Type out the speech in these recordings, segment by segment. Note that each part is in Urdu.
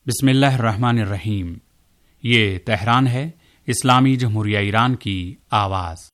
بسم اللہ الرحمن الرحیم۔ یہ تہران ہے، اسلامی جمہوریہ ایران کی آواز۔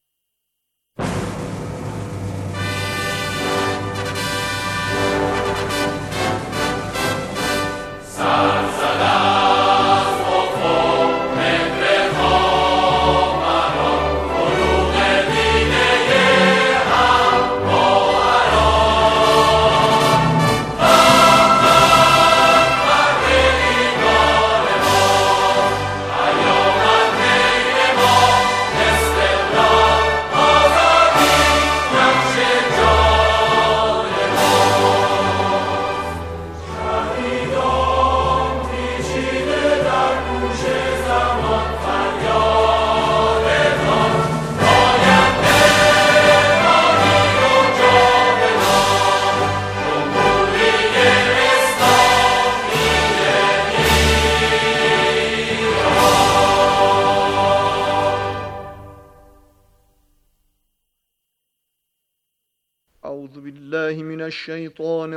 اعوذ باللہ من الشیطان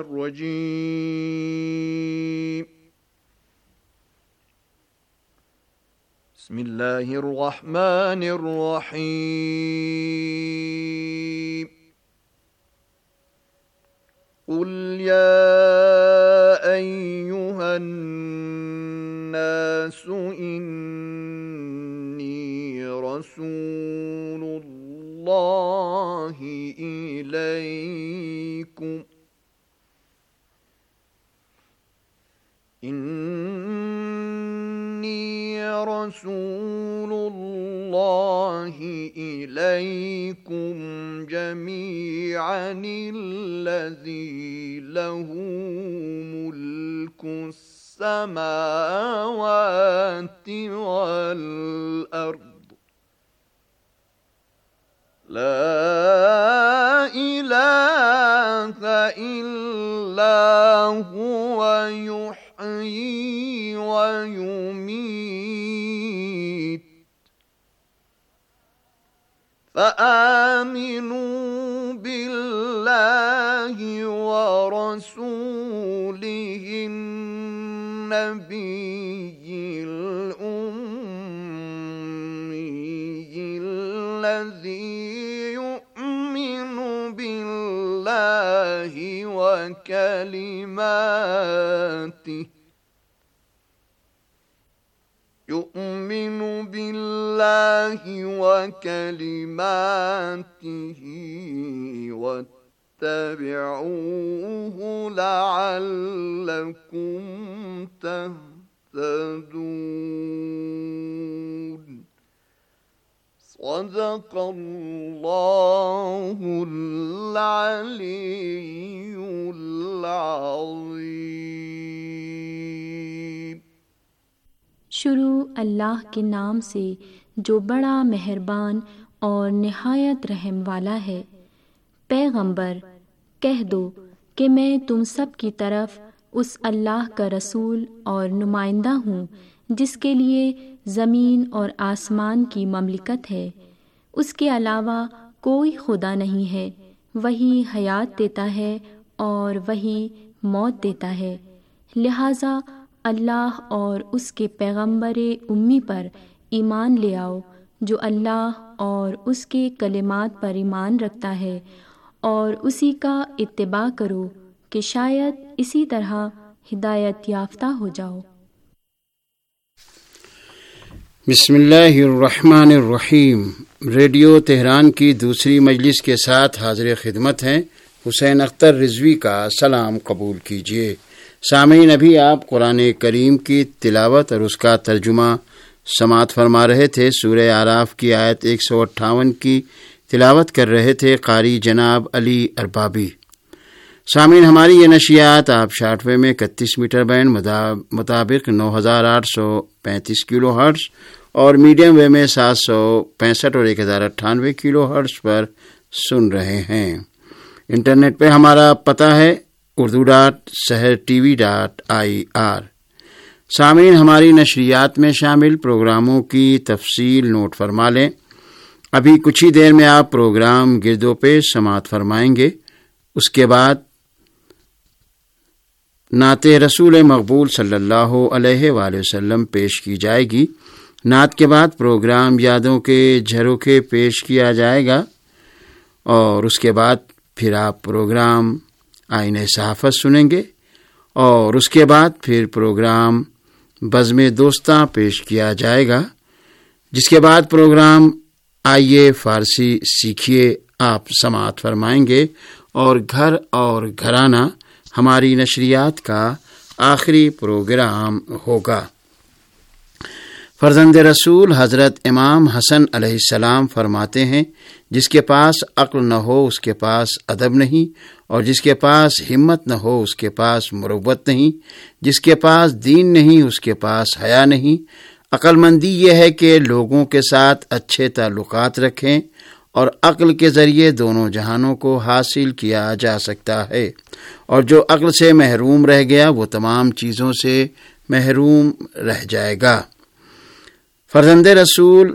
الرجیم۔ بسم اللہ الرحمن الرحیم۔ قل یا ایہا الناس انی رسول اللہ إليكم إني رسول الله إليكم جميعا الذي له ملك السماوات والأرض لا إله إلا هو يحيي ويميت فآمنوا بالله ورسوله النبي الأمي الذي يؤمن بالله وكلماته واتبعوه لعلكم تهتدون۔ صدق اللہ العلی العظیم۔ شروع اللہ کے نام سے جو بڑا مہربان اور نہایت رحم والا ہے۔ پیغمبر کہہ دو کہ میں تم سب کی طرف اس اللہ کا رسول اور نمائندہ ہوں جس کے لیے زمین اور آسمان کی مملکت ہے، اس کے علاوہ کوئی خدا نہیں ہے، وہی حیات دیتا ہے اور وہی موت دیتا ہے، لہٰذا اللہ اور اس کے پیغمبر امی پر ایمان لے آؤ جو اللہ اور اس کے کلمات پر ایمان رکھتا ہے، اور اسی کا اتباع کرو کہ شاید اسی طرح ہدایت یافتہ ہو جاؤ۔ بسم اللہ الرحمن الرحیم۔ ریڈیو تہران کی دوسری مجلس کے ساتھ حاضر خدمت ہیں حسین اختر رضوی کا سلام قبول کیجیے۔ سامعین، ابھی آپ قرآن کریم کی تلاوت اور اس کا ترجمہ سماعت فرما رہے تھے۔ سورہ اعراف کی آیت 158 کی تلاوت کر رہے تھے قاری جناب علی اربابی۔ سامعین، ہماری یہ نشریات آپ شارٹ ویو میں 31 میٹر بینڈ مطابق 9835 کلو ہرٹز اور میڈیم ویو میں 765 اور 1098 کلو ہرٹز پر سن رہے ہیں۔ انٹرنیٹ پہ ہمارا پتہ ہے urdu.sehertv.ir۔ سامعین، ہماری نشریات میں شامل پروگراموں کی تفصیل نوٹ فرما لیں۔ ابھی کچھ ہی دیر میں آپ پروگرام گردو پیش سماعت فرمائیں گے۔ اس کے بعد نعت رسول مقبول صلی اللہ علیہ وآلہ وسلم پیش کی جائے گی۔ نعت کے بعد پروگرام یادوں کے جھروکے پیش کیا جائے گا، اور اس کے بعد پھر آپ پروگرام آئین صحافت سنیں گے، اور اس کے بعد پھر پروگرام بزم دوستاں پیش کیا جائے گا، جس کے بعد پروگرام آئیے فارسی سیکھیے آپ سماعت فرمائیں گے، اور گھر اور گھرانہ ہماری نشریات کا آخری پروگرام ہوگا۔ فرزند رسول حضرت امام حسن علیہ السلام فرماتے ہیں، جس کے پاس عقل نہ ہو اس کے پاس ادب نہیں، اور جس کے پاس ہمت نہ ہو اس کے پاس مروت نہیں، جس کے پاس دین نہیں اس کے پاس حیا نہیں۔ عقل مندی یہ ہے کہ لوگوں کے ساتھ اچھے تعلقات رکھیں، اور عقل کے ذریعے دونوں جہانوں کو حاصل کیا جا سکتا ہے، اور جو عقل سے محروم رہ گیا وہ تمام چیزوں سے محروم رہ جائے گا۔ فرزند رسول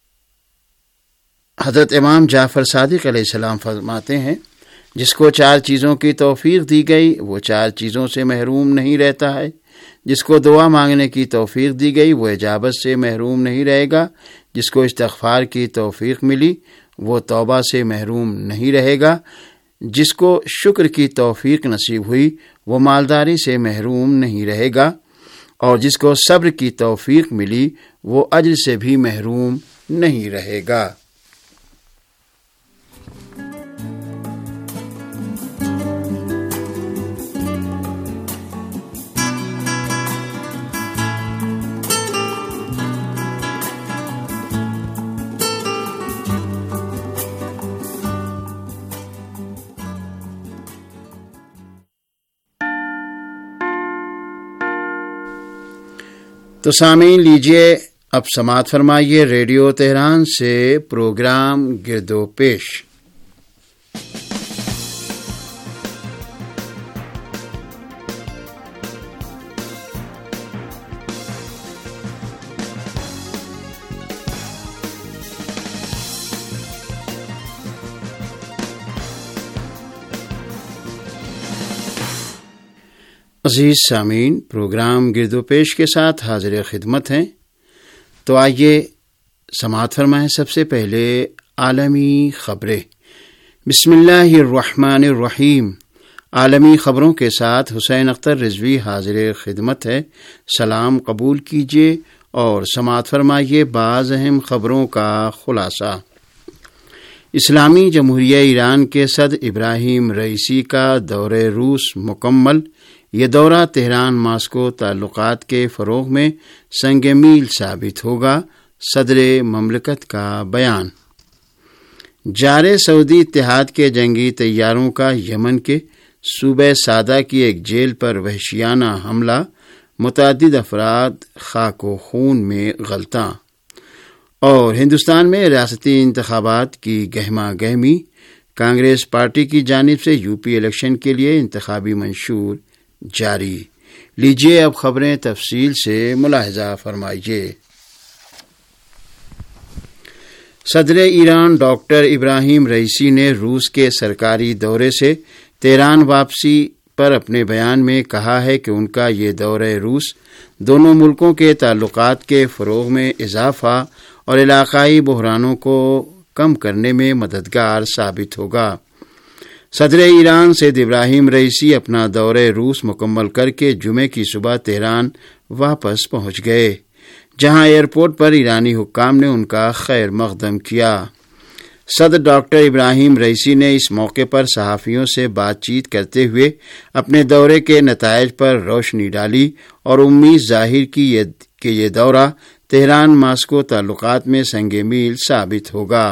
حضرت امام جعفر صادق علیہ السلام فرماتے ہیں، جس کو 4 چیزوں کی توفیق دی گئی وہ 4 چیزوں سے محروم نہیں رہتا ہے۔ جس کو دعا مانگنے کی توفیق دی گئی وہ اجابت سے محروم نہیں رہے گا۔ جس کو استغفار کی توفیق ملی وہ توبہ سے محروم نہیں رہے گا۔ جس کو شکر کی توفیق نصیب ہوئی وہ مالداری سے محروم نہیں رہے گا، اور جس کو صبر کی توفیق ملی وہ اجر سے بھی محروم نہیں رہے گا۔ تو سامعین لیجئے اب سماعت فرمائیے ریڈیو تہران سے پروگرام گرد و پیش۔ عزیز سامعین، پروگرام گرد و پیش کے ساتھ حاضر خدمت ہیں۔ تو آئیے سماعت فرمائیں سب سے پہلے عالمی خبریں۔ بسم اللہ الرحمن الرحیم۔ عالمی خبروں کے ساتھ حسین اختر رضوی حاضر خدمت ہے۔ سلام قبول کیجیے اور سماعت فرمائیے بعض اہم خبروں کا خلاصہ۔ اسلامی جمہوریہ ایران کے صدر ابراہیم رئیسی کا دورہ روس مکمل۔ یہ دورہ تہران ماسکو تعلقات کے فروغ میں سنگ میل ثابت ہوگا، صدر مملکت کا بیان۔ جارے سعودی اتحاد کے جنگی طیاروں کا یمن کے صوبہ سعدہ کی ایک جیل پر وحشیانہ حملہ، متعدد افراد خاک و خون میں غلطاں۔ اور ہندوستان میں ریاستی انتخابات کی گہما گہمی، کانگریس پارٹی کی جانب سے یو پی الیکشن کے لیے انتخابی منشور جاری۔ لیجیے اب خبریں تفصیل سے ملاحظہ فرمائیے۔ صدر ایران ڈاکٹر ابراہیم رئیسی نے روس کے سرکاری دورے سے تہران واپسی پر اپنے بیان میں کہا ہے کہ ان کا یہ دورہ روس دونوں ملکوں کے تعلقات کے فروغ میں اضافہ اور علاقائی بحرانوں کو کم کرنے میں مددگار ثابت ہوگا۔ صدر ایران سید ابراہیم رئیسی اپنا دورہ روس مکمل کر کے جمعے کی صبح تہران واپس پہنچ گئے، جہاں ایئرپورٹ پر ایرانی حکام نے ان کا خیر مقدم کیا۔ صدر ڈاکٹر ابراہیم رئیسی نے اس موقع پر صحافیوں سے بات چیت کرتے ہوئے اپنے دورے کے نتائج پر روشنی ڈالی اور امید ظاہر کی کہ یہ دورہ تہران ماسکو تعلقات میں سنگ میل ثابت ہوگا۔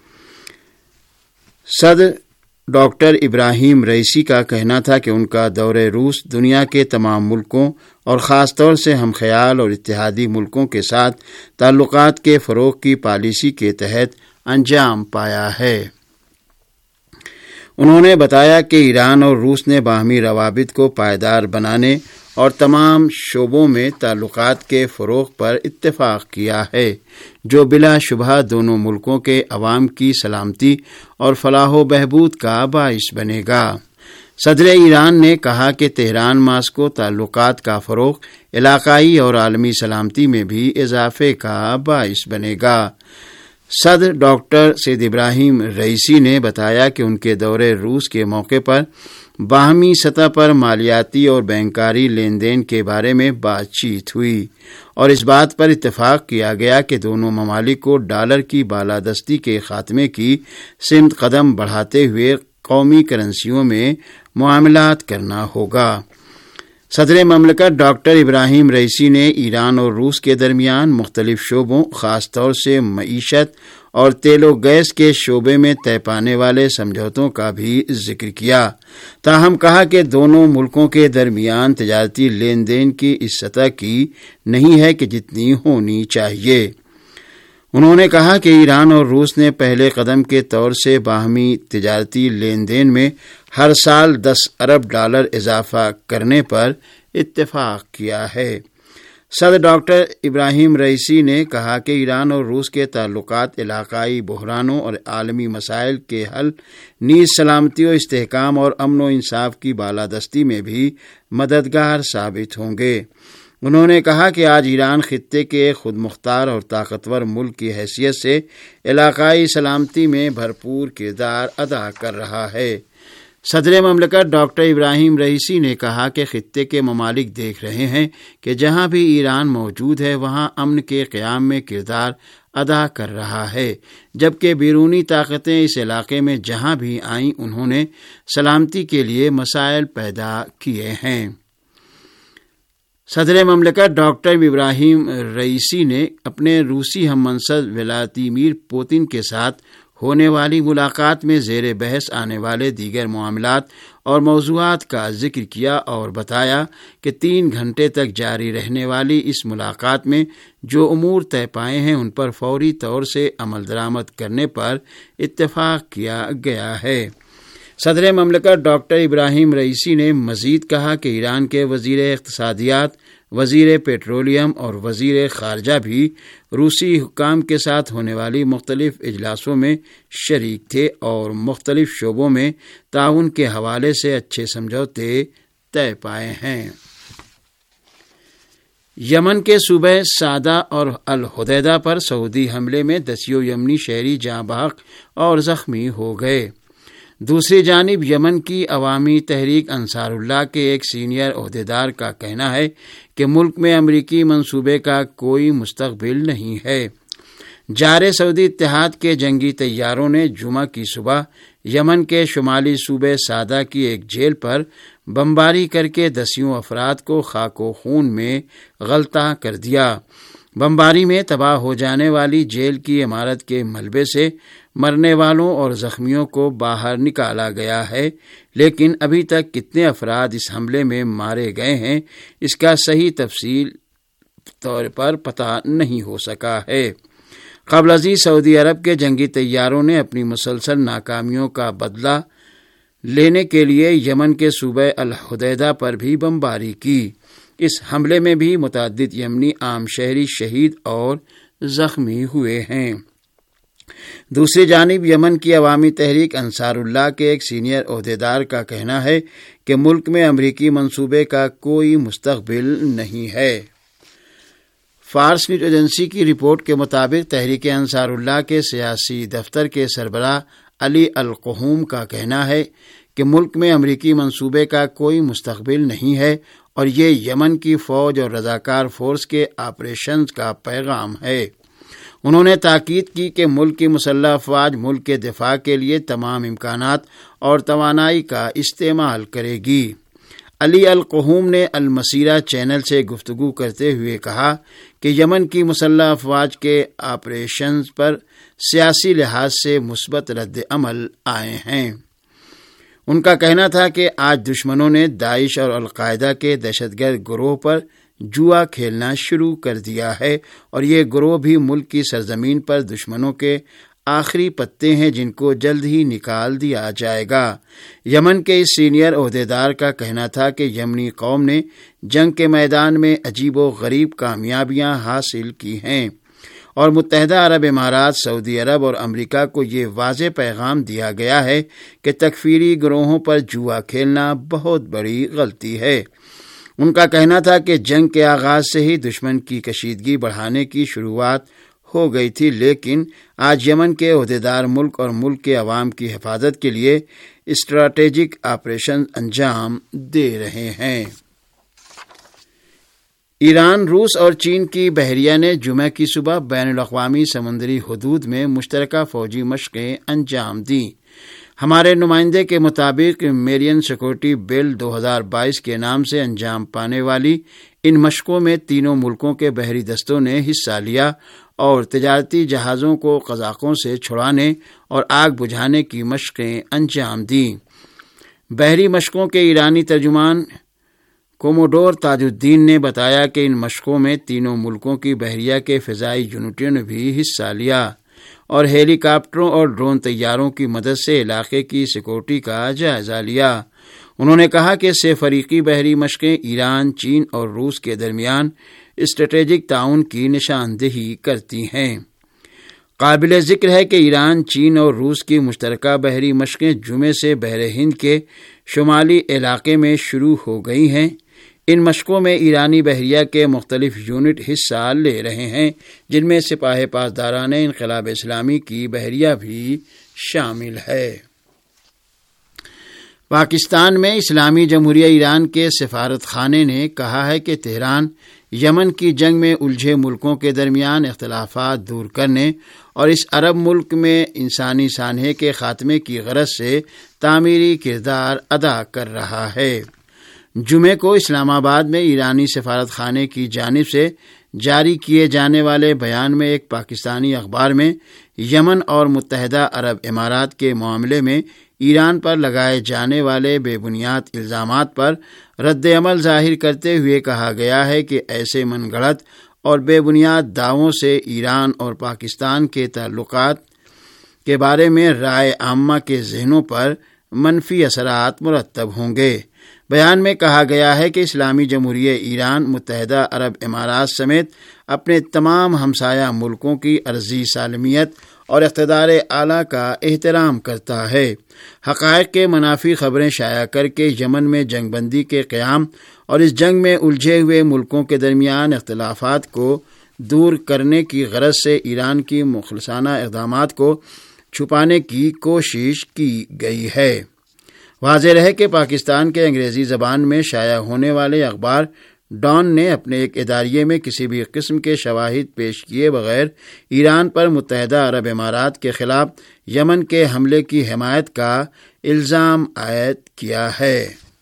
صدر ڈاکٹر ابراہیم رئیسی کا کہنا تھا کہ ان کا دورہ روس دنیا کے تمام ملکوں اور خاص طور سے ہم خیال اور اتحادی ملکوں کے ساتھ تعلقات کے فروغ کی پالیسی کے تحت انجام پایا ہے۔ انہوں نے بتایا کہ ایران اور روس نے باہمی روابط کو پائیدار بنانے اور تمام شعبوں میں تعلقات کے فروغ پر اتفاق کیا ہے، جو بلا شبہ دونوں ملکوں کے عوام کی سلامتی اور فلاح و بہبود کا باعث بنے گا۔ صدر ایران نے کہا کہ تہران ماسکو تعلقات کا فروغ علاقائی اور عالمی سلامتی میں بھی اضافے کا باعث بنے گا۔ صدر ڈاکٹر سید ابراہیم رئیسی نے بتایا کہ ان کے دورے روس کے موقع پر باہمی سطح پر مالیاتی اور بینکاری لین دین کے بارے میں بات چیت ہوئی اور اس بات پر اتفاق کیا گیا کہ دونوں ممالک کو ڈالر کی بالادستی کے خاتمے کی سمت قدم بڑھاتے ہوئے قومی کرنسیوں میں معاملات کرنا ہوگا۔ صدر مملکت ڈاکٹر ابراہیم رئیسی نے ایران اور روس کے درمیان مختلف شعبوں خاص طور سے معیشت اور تیل و گیس کے شعبے میں طے پانے والے سمجھوتوں کا بھی ذکر کیا، تاہم کہا کہ دونوں ملکوں کے درمیان تجارتی لین دین کی اس سطح کی نہیں ہے کہ جتنی ہونی چاہیے۔ انہوں نے کہا کہ ایران اور روس نے پہلے قدم کے طور سے باہمی تجارتی لین دین میں ہر سال 10 ارب ڈالر اضافہ کرنے پر اتفاق کیا ہے۔ صدر ڈاکٹر ابراہیم رئیسی نے کہا کہ ایران اور روس کے تعلقات علاقائی بحرانوں اور عالمی مسائل کے حل نیز سلامتی و استحکام اور امن و انصاف کی بالادستی میں بھی مددگار ثابت ہوں گے۔ انہوں نے کہا کہ آج ایران خطے کے خود مختار اور طاقتور ملک کی حیثیت سے علاقائی سلامتی میں بھرپور کردار ادا کر رہا ہے۔ صدر مملکت ڈاکٹر ابراہیم رئیسی نے کہا کہ خطے کے ممالک دیکھ رہے ہیں کہ جہاں بھی ایران موجود ہے وہاں امن کے قیام میں کردار ادا کر رہا ہے، جبکہ بیرونی طاقتیں اس علاقے میں جہاں بھی آئیں انہوں نے سلامتی کے لیے مسائل پیدا کیے ہیں۔ صدر مملکت ڈاکٹر ابراہیم رئیسی نے اپنے روسی ہم منصب ولادیمیر پوتن کے ساتھ ہونے والی ملاقات میں زیر بحث آنے والے دیگر معاملات اور موضوعات کا ذکر کیا اور بتایا کہ 3 گھنٹے تک جاری رہنے والی اس ملاقات میں جو امور طے پائے ہیں ان پر فوری طور سے عمل درآمد کرنے پر اتفاق کیا گیا ہے۔ صدر مملکت ڈاکٹر ابراہیم رئیسی نے مزید کہا کہ ایران کے وزیر اقتصادیات، وزیر پیٹرولیم اور وزیر خارجہ بھی روسی حکام کے ساتھ ہونے والی مختلف اجلاسوں میں شریک تھے اور مختلف شعبوں میں تعاون کے حوالے سے اچھے سمجھوتے طے پائے ہیں۔ یمن کے صوبہ سعدہ اور الحدیدہ پر سعودی حملے میں 10 یمنی شہری جاں بحق اور زخمی ہو گئے۔ دوسری جانب یمن کی عوامی تحریک انصار اللہ کے ایک سینئر عہدیدار کا کہنا ہے کہ ملک میں امریکی منصوبے کا کوئی مستقبل نہیں ہے۔ جار سعودی اتحاد کے جنگی طیاروں نے جمعہ کی صبح یمن کے شمالی صوبے سعدہ کی ایک جیل پر بمباری کر کے 10 افراد کو خاک و خون میں غلطہ کر دیا۔ بمباری میں تباہ ہو جانے والی جیل کی عمارت کے ملبے سے مرنے والوں اور زخمیوں کو باہر نکالا گیا ہے، لیکن ابھی تک کتنے افراد اس حملے میں مارے گئے ہیں اس کا صحیح تفصیل طور پر پتہ نہیں ہو سکا ہے۔ قبل ازیں سعودی عرب کے جنگی طیاروں نے اپنی مسلسل ناکامیوں کا بدلہ لینے کے لیے یمن کے صوبہ الحدیدہ پر بھی بمباری کی۔ اس حملے میں بھی متعدد یمنی عام شہری شہید اور زخمی ہوئے ہیں۔ دوسری جانب یمن کی عوامی تحریک انصار اللہ کے ایک سینئر عہدیدار کا کہنا ہے کہ ملک میں امریکی منصوبے کا کوئی مستقبل نہیں ہے۔ فارس نیوز ایجنسی کی رپورٹ کے مطابق تحریک انصار اللہ کے سیاسی دفتر کے سربراہ علی القحوم کا کہنا ہے کہ ملک میں امریکی منصوبے کا کوئی مستقبل نہیں ہے اور یہ یمن کی فوج اور رضاکار فورس کے آپریشنز کا پیغام ہے۔ انہوں نے تاکید کی کہ ملک کی مسلح افواج ملک کے دفاع کے لیے تمام امکانات اور توانائی کا استعمال کرے گی۔ علی القحوم نے المسیرہ چینل سے گفتگو کرتے ہوئے کہا کہ یمن کی مسلح افواج کے آپریشنز پر سیاسی لحاظ سے مثبت رد عمل آئے ہیں۔ ان کا کہنا تھا کہ آج دشمنوں نے داعش اور القاعدہ کے دہشت گرد گروہ پر جوا کھیلنا شروع کر دیا ہے اور یہ گروہ بھی ملک کی سرزمین پر دشمنوں کے آخری پتے ہیں جن کو جلد ہی نکال دیا جائے گا۔ یمن کے اس سینئر عہدیدار کا کہنا تھا کہ یمنی قوم نے جنگ کے میدان میں عجیب و غریب کامیابیاں حاصل کی ہیں اور متحدہ عرب امارات، سعودی عرب اور امریکہ کو یہ واضح پیغام دیا گیا ہے کہ تکفیری گروہوں پر جوا کھیلنا بہت بڑی غلطی ہے۔ ان کا کہنا تھا کہ جنگ کے آغاز سے ہی دشمن کی کشیدگی بڑھانے کی شروعات ہو گئی تھی، لیکن آج یمن کے عہدیدار ملک اور ملک کے عوام کی حفاظت کے لیے اسٹریٹجک آپریشن انجام دے رہے ہیں۔ ایران، روس اور چین کی بحریہ نے جمعہ کی صبح بین الاقوامی سمندری حدود میں مشترکہ فوجی مشقیں انجام دیں۔ ہمارے نمائندے کے مطابق میرین سیکورٹی بل 2022 کے نام سے انجام پانے والی ان مشقوں میں تینوں ملکوں کے بحری دستوں نے حصہ لیا اور تجارتی جہازوں کو قزاقوں سے چھڑانے اور آگ بجھانے کی مشقیں انجام دیں۔ بحری مشقوں کے ایرانی ترجمان کوموڈور تاج الدین نے بتایا کہ ان مشقوں میں تینوں ملکوں کی بحریہ کے فضائی یونٹوں نے بھی حصہ لیا اور ہیلی کاپٹروں اور ڈرون طیاروں کی مدد سے علاقے کی سیکورٹی کا جائزہ لیا۔ انہوں نے کہا کہ 6 فریقی بحری مشقیں ایران، چین اور روس کے درمیان اسٹریٹجک تعاون کی نشاندہی کرتی ہیں۔ قابل ذکر ہے کہ ایران، چین اور روس کی مشترکہ بحری مشقیں جمعے سے بحر ہند کے شمالی علاقے میں شروع ہو گئی ہیں۔ ان مشقوں میں ایرانی بحریہ کے مختلف یونٹ حصہ لے رہے ہیں، جن میں سپاہ پاسداران انقلاب اسلامی کی بحریہ بھی شامل ہے۔ پاکستان میں اسلامی جمہوریہ ایران کے سفارت خانے نے کہا ہے کہ تہران یمن کی جنگ میں الجھے ملکوں کے درمیان اختلافات دور کرنے اور اس عرب ملک میں انسانی سانحے کے خاتمے کی غرض سے تعمیری کردار ادا کر رہا ہے۔ جمعے کو اسلام آباد میں ایرانی سفارت خانے کی جانب سے جاری کیے جانے والے بیان میں ایک پاکستانی اخبار میں یمن اور متحدہ عرب امارات کے معاملے میں ایران پر لگائے جانے والے بے بنیاد الزامات پر رد عمل ظاہر کرتے ہوئے کہا گیا ہے کہ ایسے من گھڑت اور بے بنیاد دعووں سے ایران اور پاکستان کے تعلقات کے بارے میں رائے عامہ کے ذہنوں پر منفی اثرات مرتب ہوں گے۔ بیان میں کہا گیا ہے کہ اسلامی جمہوریہ ایران متحدہ عرب امارات سمیت اپنے تمام ہمسایہ ملکوں کی عرضی سالمیت اور اقتدار اعلیٰ کا احترام کرتا ہے۔ حقائق کے منافی خبریں شائع کر کے یمن میں جنگ بندی کے قیام اور اس جنگ میں الجھے ہوئے ملکوں کے درمیان اختلافات کو دور کرنے کی غرض سے ایران کی مخلصانہ اقدامات کو چھپانے کی کوشش کی گئی ہے۔ واضح رہے کہ پاکستان کے انگریزی زبان میں شائع ہونے والے اخبار ڈان نے اپنے ایک اداریے میں کسی بھی قسم کے شواہد پیش کیے بغیر ایران پر متحدہ عرب امارات کے خلاف یمن کے حملے کی حمایت کا الزام عائد کیا ہے۔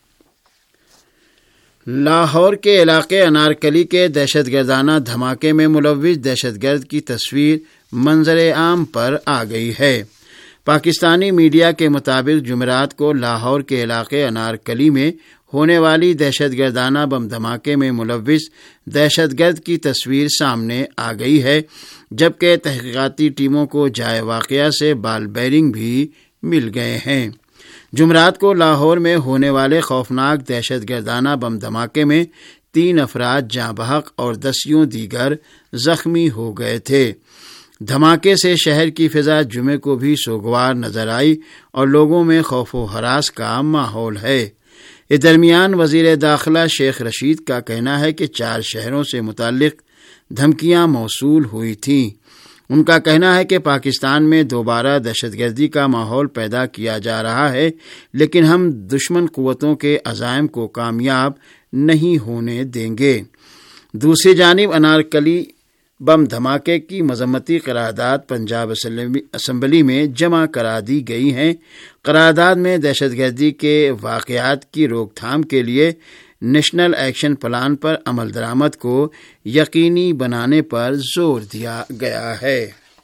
لاہور کے علاقے انارکلی کے دہشت گردانہ دھماکے میں ملوث دہشت گرد کی تصویر منظر عام پر آ گئی ہے۔ پاکستانی میڈیا کے مطابق جمعرات کو لاہور کے علاقے انارکلی میں ہونے والی دہشت گردانہ بم دھماکے میں ملوث دہشت گرد کی تصویر سامنے آ گئی ہے، جبکہ تحقیقاتی ٹیموں کو جائے واقعہ سے بال بیرنگ بھی مل گئے ہیں۔ جمعرات کو لاہور میں ہونے والے خوفناک دہشت گردانہ بم دھماکے میں 3 افراد جاں بحق اور 10 دیگر زخمی ہو گئے تھے۔ دھماکے سے شہر کی فضا جمعے کو بھی سوگوار نظر آئی اور لوگوں میں خوف و ہراس کا ماحول ہے۔ اس درمیان وزیر داخلہ شیخ رشید کا کہنا ہے کہ 4 شہروں سے متعلق دھمکیاں موصول ہوئی تھیں۔ ان کا کہنا ہے کہ پاکستان میں دوبارہ دہشت گردی کا ماحول پیدا کیا جا رہا ہے، لیکن ہم دشمن قوتوں کے عزائم کو کامیاب نہیں ہونے دیں گے۔ دوسری جانب انارکلی بم دھماکے کی مذمتی قرارداد پنجاب اسمبلی میں جمع کرا دی گئی ہیں۔ قرارداد میں دہشت گردی کے واقعات کی روک تھام کے لیے نیشنل ایکشن پلان پر عمل درآمد کو یقینی بنانے پر زور دیا گیا ہے۔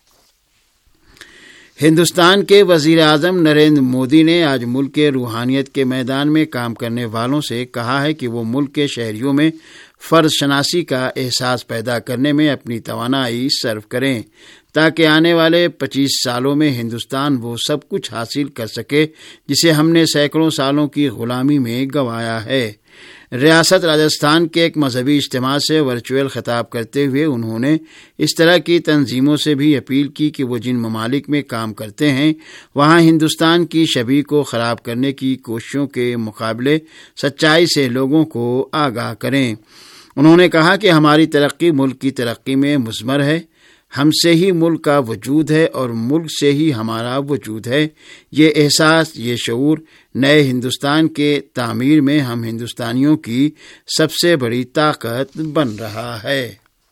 ہندوستان کے وزیر اعظم نریندر مودی نے آج ملک کے روحانیت کے میدان میں کام کرنے والوں سے کہا ہے کہ وہ ملک کے شہریوں میں فرض شناسی کا احساس پیدا کرنے میں اپنی توانائی صرف کریں تاکہ آنے والے 25 سالوں میں ہندوستان وہ سب کچھ حاصل کر سکے جسے ہم نے سینکڑوں سالوں کی غلامی میں گنوایا ہے۔ ریاست راجستھان کے ایک مذہبی اجتماع سے ورچوئل خطاب کرتے ہوئے انہوں نے اس طرح کی تنظیموں سے بھی اپیل کی کہ وہ جن ممالک میں کام کرتے ہیں وہاں ہندوستان کی شبیہ کو خراب کرنے کی کوششوں کے مقابلے سچائی سے لوگوں کو آگاہ کریں۔ انہوں نے کہا کہ ہماری ترقی ملک کی ترقی میں مضمر ہے، ہم سے ہی ملک کا وجود ہے اور ملک سے ہی ہمارا وجود ہے۔ یہ احساس، یہ شعور نئے ہندوستان کے تعمیر میں ہم ہندوستانیوں کی سب سے بڑی طاقت بن رہا ہے۔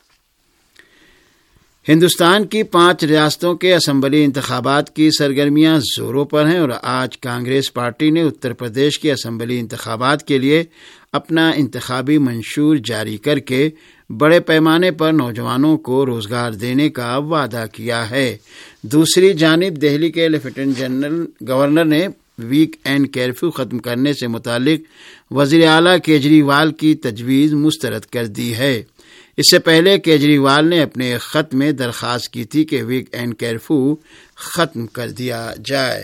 ہندوستان کی 5 ریاستوں کے اسمبلی انتخابات کی سرگرمیاں زوروں پر ہیں اور آج کانگریس پارٹی نے اتر پردیش کے اسمبلی انتخابات کے لیے اپنا انتخابی منشور جاری کر کے بڑے پیمانے پر نوجوانوں کو روزگار دینے کا وعدہ کیا ہے۔ دوسری جانب دہلی کے لیفٹیننٹ جنرل گورنر نے ویک اینڈ کرفیو ختم کرنے سے متعلق وزیر اعلیٰ کیجریوال کی تجویز مسترد کر دی ہے۔ اس سے پہلے کیجریوال نے اپنے ایک خط میں درخواست کی تھی کہ ویک اینڈ کرفیو ختم کر دیا جائے۔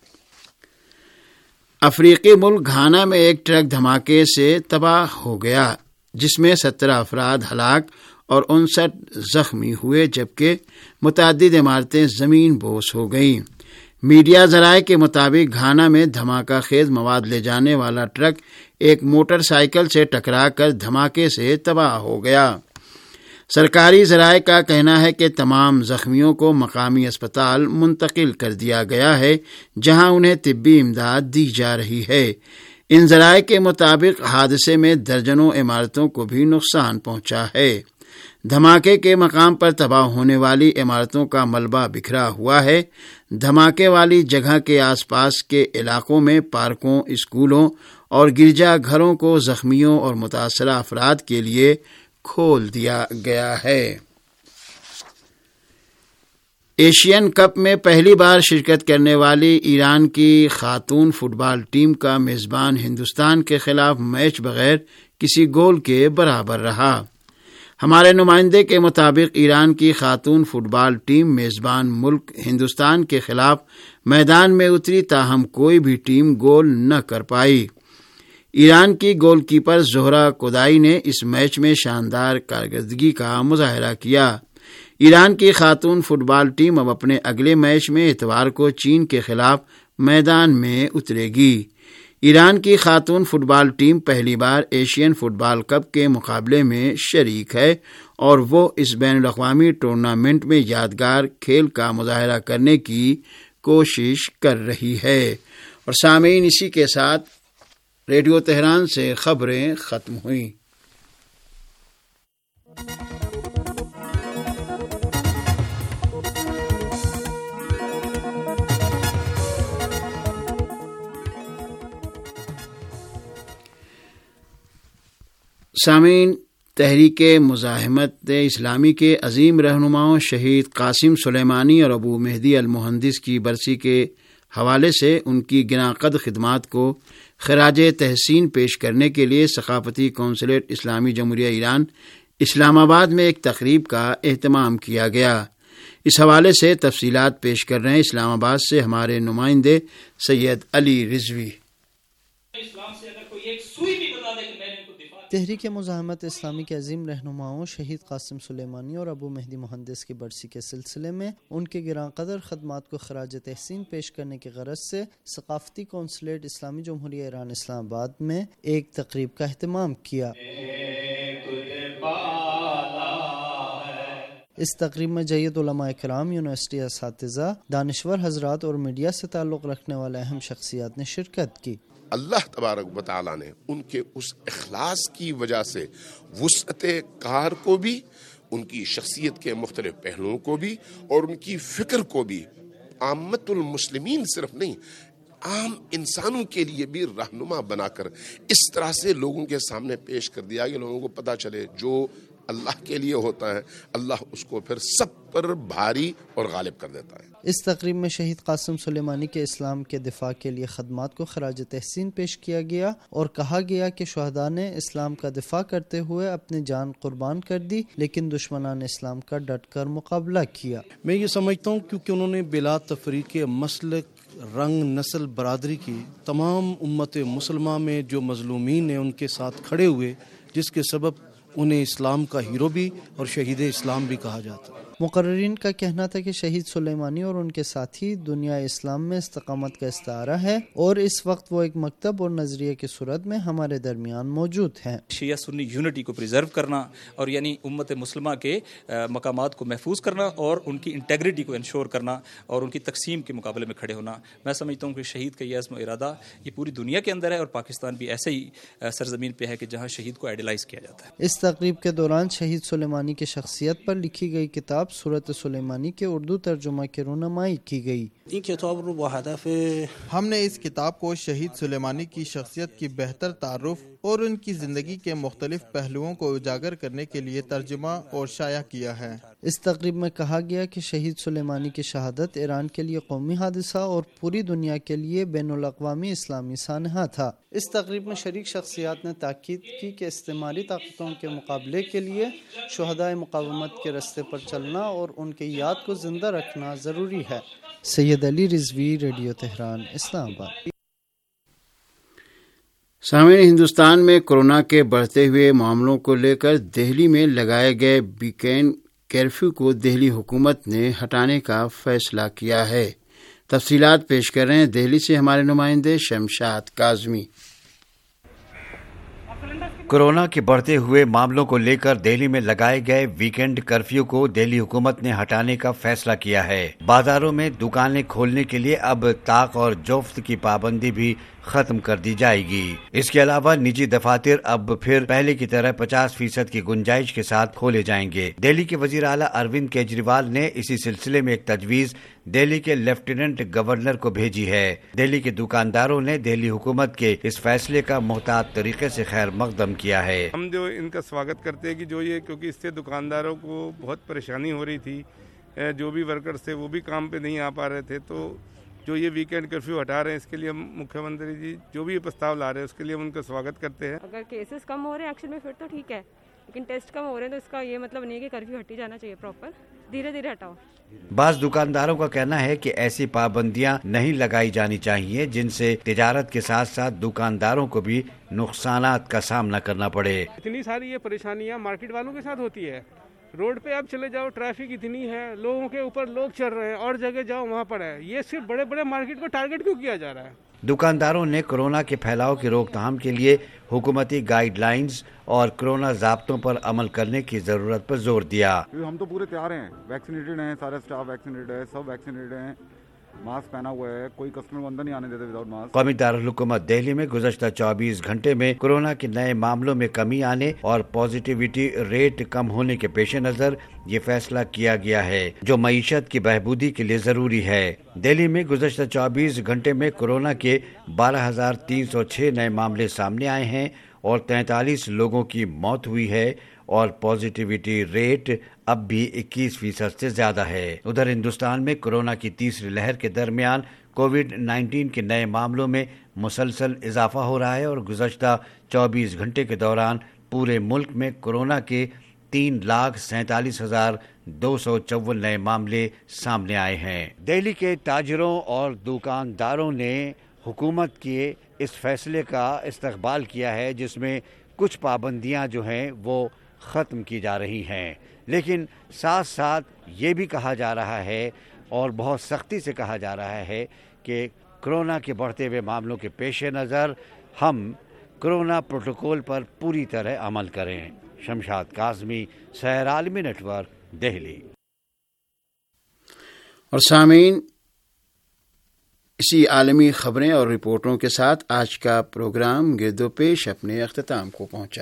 افریقی ملک گھانا میں ایک ٹرک دھماکے سے تباہ ہو گیا جس میں 17 افراد ہلاک اور 59 زخمی ہوئے جبکہ متعدد عمارتیں زمین بوس ہو گئیں۔ میڈیا ذرائع کے مطابق گھانا میں دھماکہ خیز مواد لے جانے والا ٹرک ایک موٹر سائیکل سے ٹکرا کر دھماکے سے تباہ ہو گیا۔ سرکاری ذرائع کا کہنا ہے کہ تمام زخمیوں کو مقامی اسپتال منتقل کر دیا گیا ہے جہاں انہیں طبی امداد دی جا رہی ہے۔ ان ذرائع کے مطابق حادثے میں درجنوں عمارتوں کو بھی نقصان پہنچا ہے۔ دھماکے کے مقام پر تباہ ہونے والی عمارتوں کا ملبہ بکھرا ہوا ہے۔ دھماکے والی جگہ کے آس پاس کے علاقوں میں پارکوں، اسکولوں اور گرجا گھروں کو زخمیوں اور متاثرہ افراد کے لیے کھول دیا گیا ہے۔ ایشین کپ میں پہلی بار شرکت کرنے والی ایران کی خاتون فٹ بال ٹیم کا میزبان ہندوستان کے خلاف میچ بغیر کسی گول کے برابر رہا۔ ہمارے نمائندے کے مطابق ایران کی خاتون فٹ بال ٹیم میزبان ملک ہندوستان کے خلاف میدان میں اتری تاہم کوئی بھی ٹیم گول نہ کر پائی۔ ایران کی گول کیپر زہرا کودائی نے اس میچ میں شاندار کارکردگی کا مظاہرہ کیا۔ ایران کی خاتون فٹ بال ٹیم اب اپنے اگلے میچ میں اتوار کو چین کے خلاف میدان میں اترے گی۔ ایران کی خاتون فٹ بال ٹیم پہلی بار ایشین فٹ بال کپ کے مقابلے میں شریک ہے اور وہ اس بین الاقوامی ٹورنامنٹ میں یادگار کھیل کا مظاہرہ کرنے کی کوشش کر رہی ہے۔ اور سامعین، اسی کے ساتھ ریڈیو تہران سے خبریں ختم ہوئیں۔ سامعین، تحریک مزاحمت اسلامی کے عظیم رہنماؤں شہید قاسم سلیمانی اور ابو مہدی المہندس کی برسی کے حوالے سے ان کی گراں قدر خدمات کو خراج تحسین پیش کرنے کے لیے ثقافتی کونسلیٹ اسلامی جمہوریہ ایران اسلام آباد میں ایک تقریب کا اہتمام کیا گیا۔ اس حوالے سے تفصیلات پیش کر رہے ہیں اسلام آباد سے ہمارے نمائندے سید علی رضوی۔ تحریک مزاحمت اسلامی کے عظیم رہنماؤں شہید قاسم سلیمانی اور ابو مہدی مہندس کی برسی کے سلسلے میں ان کے گراں قدر خدمات کو خراج تحسین پیش کرنے کی غرض سے ثقافتی کونسلیٹ اسلامی جمہوریہ ایران اسلام آباد میں ایک تقریب کا اہتمام کیا۔ اس تقریب میں جید علماء کرام، یونیورسٹی اساتذہ، دانشور حضرات اور میڈیا سے تعلق رکھنے والے اہم شخصیات نے شرکت کی۔ اللہ تبارک و تعالیٰ نے ان کے اس اخلاص کی وجہ سے وسعت کار کو بھی، ان کی شخصیت کے مختلف پہلوؤں کو بھی اور ان کی فکر کو بھی عامت المسلمین صرف نہیں، عام انسانوں کے لیے بھی رہنما بنا کر اس طرح سے لوگوں کے سامنے پیش کر دیا کہ لوگوں کو پتہ چلے جو اللہ کے لیے ہوتا ہے اللہ اس کو پھر سب پر بھاری اور غالب کر دیتا ہے۔ اس تقریب میں شہید قاسم سلیمانی کے اسلام کے دفاع کے لیے خدمات کو خراج تحسین پیش کیا گیا اور کہا گیا کہ شہداء نے اسلام کا دفاع کرتے ہوئے اپنی جان قربان کر دی، لیکن دشمنان اسلام کا ڈٹ کر مقابلہ کیا۔ میں یہ سمجھتا ہوں کیونکہ انہوں نے بلا تفریق مسلک، رنگ، نسل، برادری کی تمام امت مسلمہ میں جو مظلومین ہیں ان کے ساتھ کھڑے ہوئے، جس کے سبب انہیں اسلام کا ہیرو بھی اور شہید اسلام بھی کہا جاتا ہے۔ مقررین کا کہنا تھا کہ شہید سلیمانی اور ان کے ساتھی دنیا اسلام میں استقامت کا استعارہ ہے اور اس وقت وہ ایک مکتب اور نظریے کی صورت میں ہمارے درمیان موجود ہیں۔ شیعہ سنی یونٹی کو پریزرو کرنا اور یعنی امت مسلمہ کے مقامات کو محفوظ کرنا اور ان کی انٹیگریٹی کو انشور کرنا اور ان کی تقسیم کے مقابلے میں کھڑے ہونا، میں سمجھتا ہوں کہ شہید کا یہ عزم و ارادہ یہ پوری دنیا کے اندر ہے اور پاکستان بھی ایسے ہی سرزمین پہ ہے کہ جہاں شہید کو آئیڈیلائز کیا جاتا ہے۔ اس تقریب کے دوران شہید سلیمانی کی شخصیت پر لکھی گئی کتاب سورت سلیمانی کے اردو ترجمہ کی رونمائی کی گئی۔ ہم نے اس کتاب کو شہید سلیمانی کی شخصیت کی بہتر تعارف اور ان کی زندگی کے مختلف پہلوؤں کو اجاگر کرنے کے لیے ترجمہ اور شائع کیا ہے۔ اس تقریب میں کہا گیا کہ شہید سلیمانی کی شہادت ایران کے لیے قومی حادثہ اور پوری دنیا کے لیے بین الاقوامی اسلامی سانحہ تھا۔ اس تقریب میں شریک شخصیات نے تاکید کی کہ استعماری طاقتوں کے مقابلے کے لیے شہدائے مقاومت کے راستے پر چلنا اور ان کی یاد کو زندہ رکھنا ضروری ہے۔ Syed Ali Rizvi, radio Tehran, Islamabad. سامعین، ہندوستان میں کورونا کے بڑھتے ہوئے معاملوں کو لے کر دہلی میں لگائے گئے ویکینڈ کرفیو کو دہلی حکومت نے ہٹانے کا فیصلہ کیا ہے۔ تفصیلات پیش کر رہے ہیں دہلی سے ہمارے نمائندے شمشاد کاظمی۔ کورونا کے بڑھتے ہوئے معاملوں کو لے کر دہلی میں لگائے گئے ویکینڈ کرفیو کو دہلی حکومت نے ہٹانے کا فیصلہ کیا ہے۔ بازاروں میں دکانیں کھولنے کے لیے اب طاق اور جفت کی پابندی بھی ختم کر دی جائے گی۔ اس کے علاوہ نجی دفاتر اب پھر پہلے کی طرح 50% کی گنجائش کے ساتھ کھولے جائیں گے۔ دہلی کے وزیر اعلیٰ اروند کیجریوال نے اسی سلسلے میں ایک تجویز دہلی کے لیفٹیننٹ گورنر کو بھیجی ہے۔ دہلی کے دکانداروں نے دہلی حکومت کے اس فیصلے کا محتاط طریقے سے خیر مقدم کیا ہے۔ ہم جو ان کا سواگت کرتے ہیں کہ جو یہ کیونکہ اس سے دکانداروں کو بہت پریشانی ہو رہی تھی، جو بھی ورکرز تھے وہ بھی کام پہ نہیں آ پا رہے تھے، تو جو یہ ویکینڈ کرفیو ہٹا رہے ہیں اس کے لیے ہم مکھیہ منتری جی جو بھی یہ پرستاؤ لا رہے ہیں اس کے لیے ہم ان کا سواگت کرتے ہیں۔ اگر کیسز کم ہو رہے ہیں ایکچوئل میں پھر تو ٹھیک ہے، لیکن ٹیسٹ کم ہو رہے ہیں تو اس کا یہ مطلب نہیں ہے کہ کرفیو ہٹی جانا چاہیے، پراپر دھیرے دھیرے ہٹاؤ۔ بعض دکانداروں کا کہنا ہے کہ ایسی پابندیاں نہیں لگائی جانی چاہیے جن سے تجارت کے ساتھ ساتھ دکانداروں کو بھی نقصانات کا سامنا کرنا پڑے۔ اتنی ساری یہ پریشانیاں مارکیٹ والوں کے ساتھ ہوتی ہے، روڈ پہ آپ چلے جاؤ ٹریفک اتنی ہے، لوگوں کے اوپر لوگ چل رہے ہیں، اور جگہ جاؤ وہاں پر ہے، یہ صرف بڑے بڑے مارکیٹ کو ٹارگٹ کیوں کیا جا رہا ہے؟ دکانداروں نے کورونا کے پھیلاؤ کی روک تھام کے لیے حکومتی گائیڈ لائنز اور کورونا ضابطوں پر عمل کرنے کی ضرورت پر زور دیا۔ ہم تو پورے تیار ہیں، ویکسینیٹڈ ہیں، سارے سٹاف ویکسینیٹڈ ہے، سب ویکسینیٹڈ ہیں، ماسک پہنا ہوا ہے، کوئی کسٹمر اندر نہیں آنے دیتے وداؤٹ ماسک۔ قومی دارالحکومت دہلی میں گزشتہ 24 گھنٹے میں کورونا کے نئے معاملوں میں کمی آنے اور پازیٹیوٹی ریٹ کم ہونے کے پیش نظر یہ فیصلہ کیا گیا ہے جو معیشت کی بہبودی کے لیے ضروری ہے۔ دہلی میں گزشتہ 24 گھنٹے میں کورونا کے 12,306 نئے معاملے سامنے آئے ہیں اور 43 لوگوں کی موت ہوئی ہے اور پازیٹیوٹی ریٹ اب بھی 21% سے زیادہ ہے۔ ادھر ہندوستان میں کورونا کی تیسری لہر کے درمیان کووڈ-19 کے نئے معاملوں میں مسلسل اضافہ ہو رہا ہے اور گزشتہ 24 گھنٹے کے دوران پورے ملک میں کورونا کے 3,47,254 نئے معاملے سامنے آئے ہیں۔ دہلی کے تاجروں اور دکانداروں نے حکومت کے اس فیصلے کا استقبال کیا ہے جس میں کچھ پابندیاں جو ہیں وہ ختم کی جا رہی ہیں، لیکن ساتھ ساتھ یہ بھی کہا جا رہا ہے اور بہت سختی سے کہا جا رہا ہے کہ کورونا کے بڑھتے ہوئے معاملوں کے پیش نظر ہم کورونا پروٹوکول پر پوری طرح عمل کریں۔ شمشاد کاظمی، سحر عالمی نیٹ ورک، دہلی۔ اور سامعین، اسی عالمی خبریں اور رپورٹوں کے ساتھ آج کا پروگرام گرد و پیش اپنے اختتام کو پہنچا۔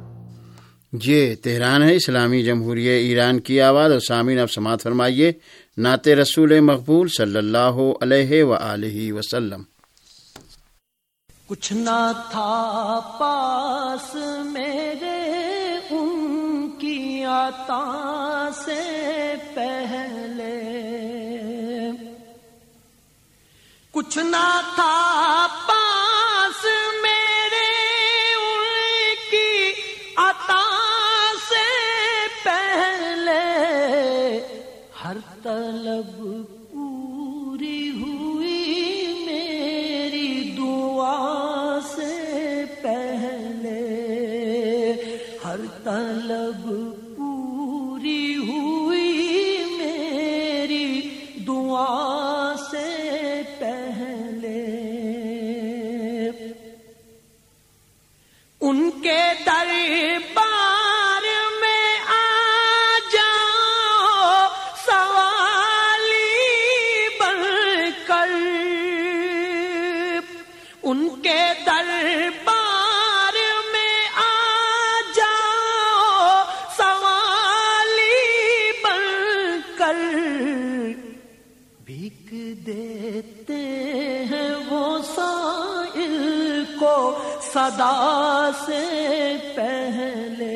یہ تہران ہے، اسلامی جمہوریہ ایران کی آواز، اور سامعین اب سماعت فرمائیے نعت رسول مقبول صلی اللہ علیہ وآلہ وسلم۔ کچھ نہ تھا پاس میرے ان کی عطا سے پہلے، کچھ نہ تھا پاس میرے ان کی عطا سے پہلے، ہر طلب پوری ہوئی میری دعا سے پہلے، ہر طلب پوری ہوئی میری دعا سے پہلے، ان کے دربار میں آ جاؤ سوالی بن کر، ان کے دربار میں آ جاؤ سوالی بن کر، بھیک دیتے ہیں وہ سائل کو صدا سے پہلے،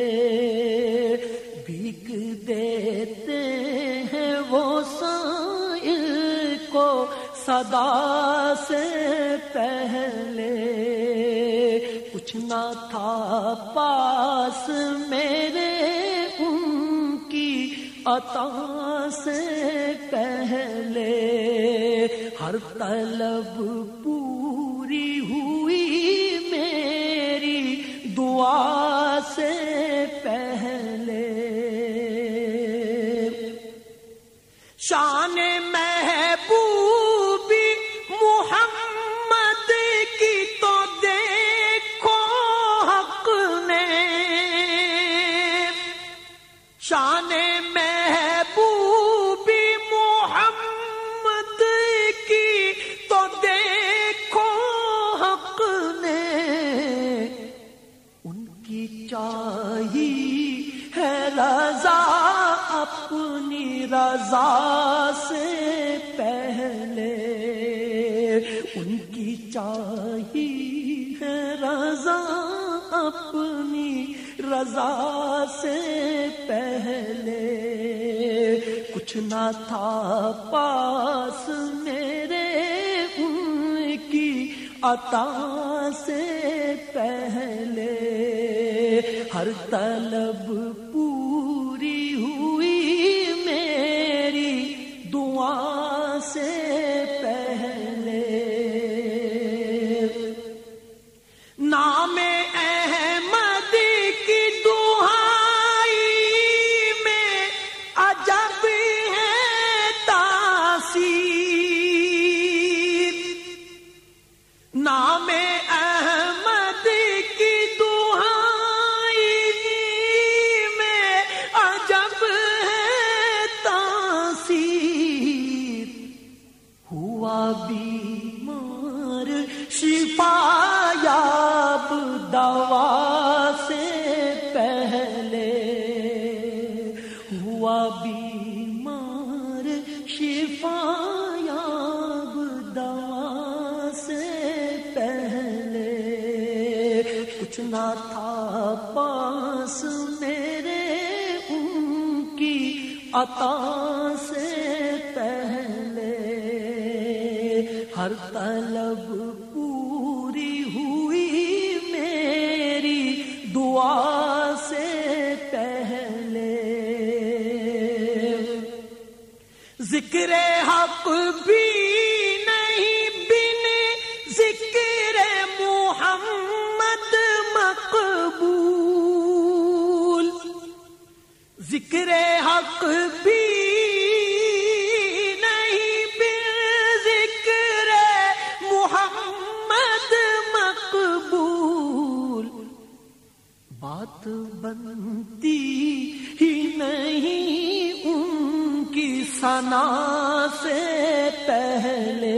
بھیک دیتے ہیں وہ سائل کو صدا سے پہلے، کچھ نہ تھا پاس میرے ان کی عطا سے پہلے، ہر طلب پوری ہوئی میری دعا سے پہلے، شان محبوبی محمد کی تو دیکھو حق نے، شان محبوبی محمد کی تو دیکھو حق نے، ان کی چاہی ہے رضا اپنی رضا سے پہلے، ان کی چاہی ہے رضا اپنی رضا سے پہلے، کچھ نہ تھا پاس میرے ان کی عطا سے پہلے، ہر طلب پوری ہوئی میری دعا سے پہلے، نام احمد کی دہائی میں عجب ہے تاثیر، نام احمد کی دہائی میں عجب ہے تاثیر، ہوا بیمار شفا یاب دوا سے پہلے، ہوا بیمار شفا یاب دوا سے پہلے، کچھ نہ تھا پاس میرے ان کی عطا سے پہلے، ہر طلب پوری ہوئی میری دعا سے پہلے، ذکر حق بھی نہیں بن ذکر محمد مقبول، ذکر حق بھی نہیں بن ذکر محمد مقبول، بات بنتی ہی نہیں ان کی ثنا سے پہلے،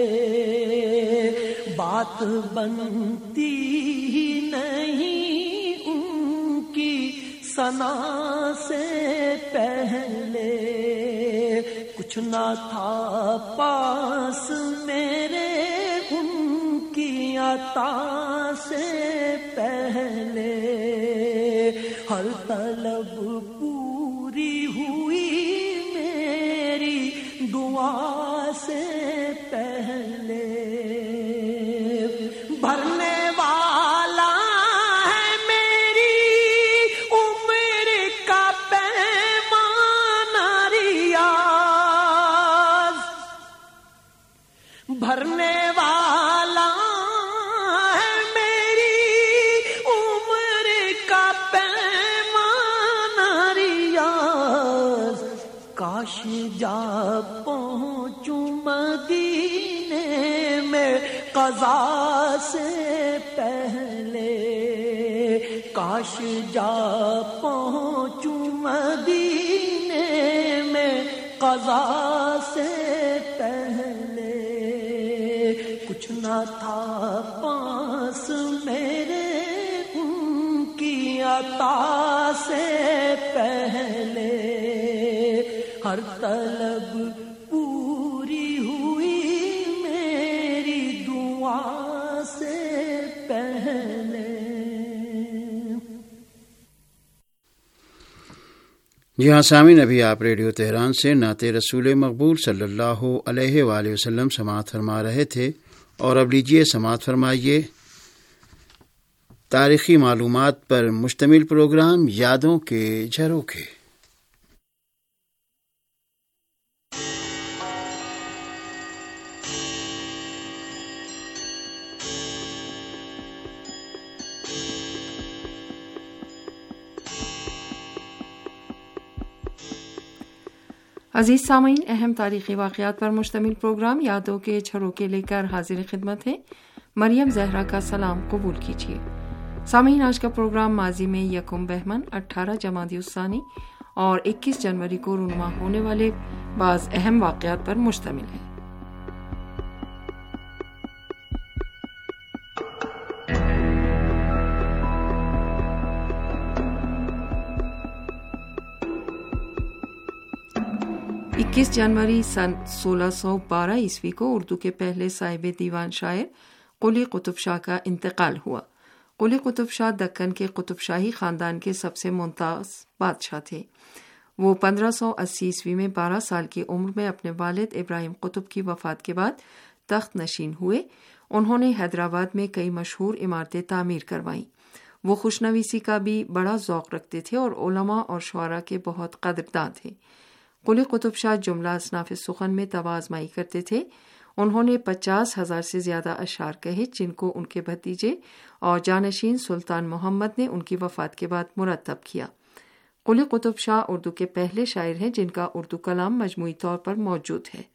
بات بنتی ہی نہیں ان کی ثنا سے پہلے، کچھ کچھ نہ تھا پاس میرے ان کی عطا سے پہلے، ہر طلب پوری ہوئی میری دعا سے پہلے، بھرنے والا ہے میری عمر کا پیمانہ ریاض، بھرنے والا ہے میری عمر کا پیمانہ ریاض، کاش جا پہنچوں مدینے میں قضا سے پہلے، کاش جا پہنچوں مدینے میں قضا سے پہلے، کچھ نہ تھا پاس میرے ان کی عطا سے پہلے، ہر طلب پوری ہوئی میری دعا سے پہلے۔ جی ہاں سامعین، ابھی آپ ریڈیو تہران سے نعت رسول مقبول صلی اللہ علیہ وآلہ وسلم سماعت فرما رہے تھے، اور اب لیجیے سماعت فرمائیے تاریخی معلومات پر مشتمل پروگرام یادوں کے جھروکے۔ عزیز سامعین، اہم تاریخی واقعات پر مشتمل پروگرام یادوں کے جھروکے لے کر حاضر خدمت ہے۔ مریم زہرا کا سلام قبول کیجیے۔ سامعین، آج کا پروگرام ماضی میں 1 بہمن 18 جمادی الثانی اور 21 جنوری کو رونما ہونے والے بعض اہم واقعات پر مشتمل ہے۔ جنوری سن 1612 عیسوی کو اردو کے پہلے صاحب دیوان شاعر قلی قطب شاہ کا انتقال ہوا۔ قلی قطب شاہ دکن کے قطب شاہی خاندان کے سب سے ممتاز بادشاہ تھے۔ وہ 1580 عیسوی میں 12 سال کی عمر میں اپنے والد ابراہیم قطب کی وفات کے بعد تخت نشین ہوئے۔ انہوں نے حیدرآباد میں کئی مشہور عمارتیں تعمیر کروائیں۔ وہ خوشنویسی کا بھی بڑا ذوق رکھتے تھے اور علماء اور شعراء کے بہت قدرداں تھے۔ قلی قطب شاہ جملہ اصناف سخن میں توازمائی کرتے تھے۔ انہوں نے 50,000 سے زیادہ اشعار کہے، جن کو ان کے بھتیجے اور جانشین سلطان محمد نے ان کی وفات کے بعد مرتب کیا۔ قلی قطب شاہ اردو کے پہلے شاعر ہیں جن کا اردو کلام مجموعی طور پر موجود ہے۔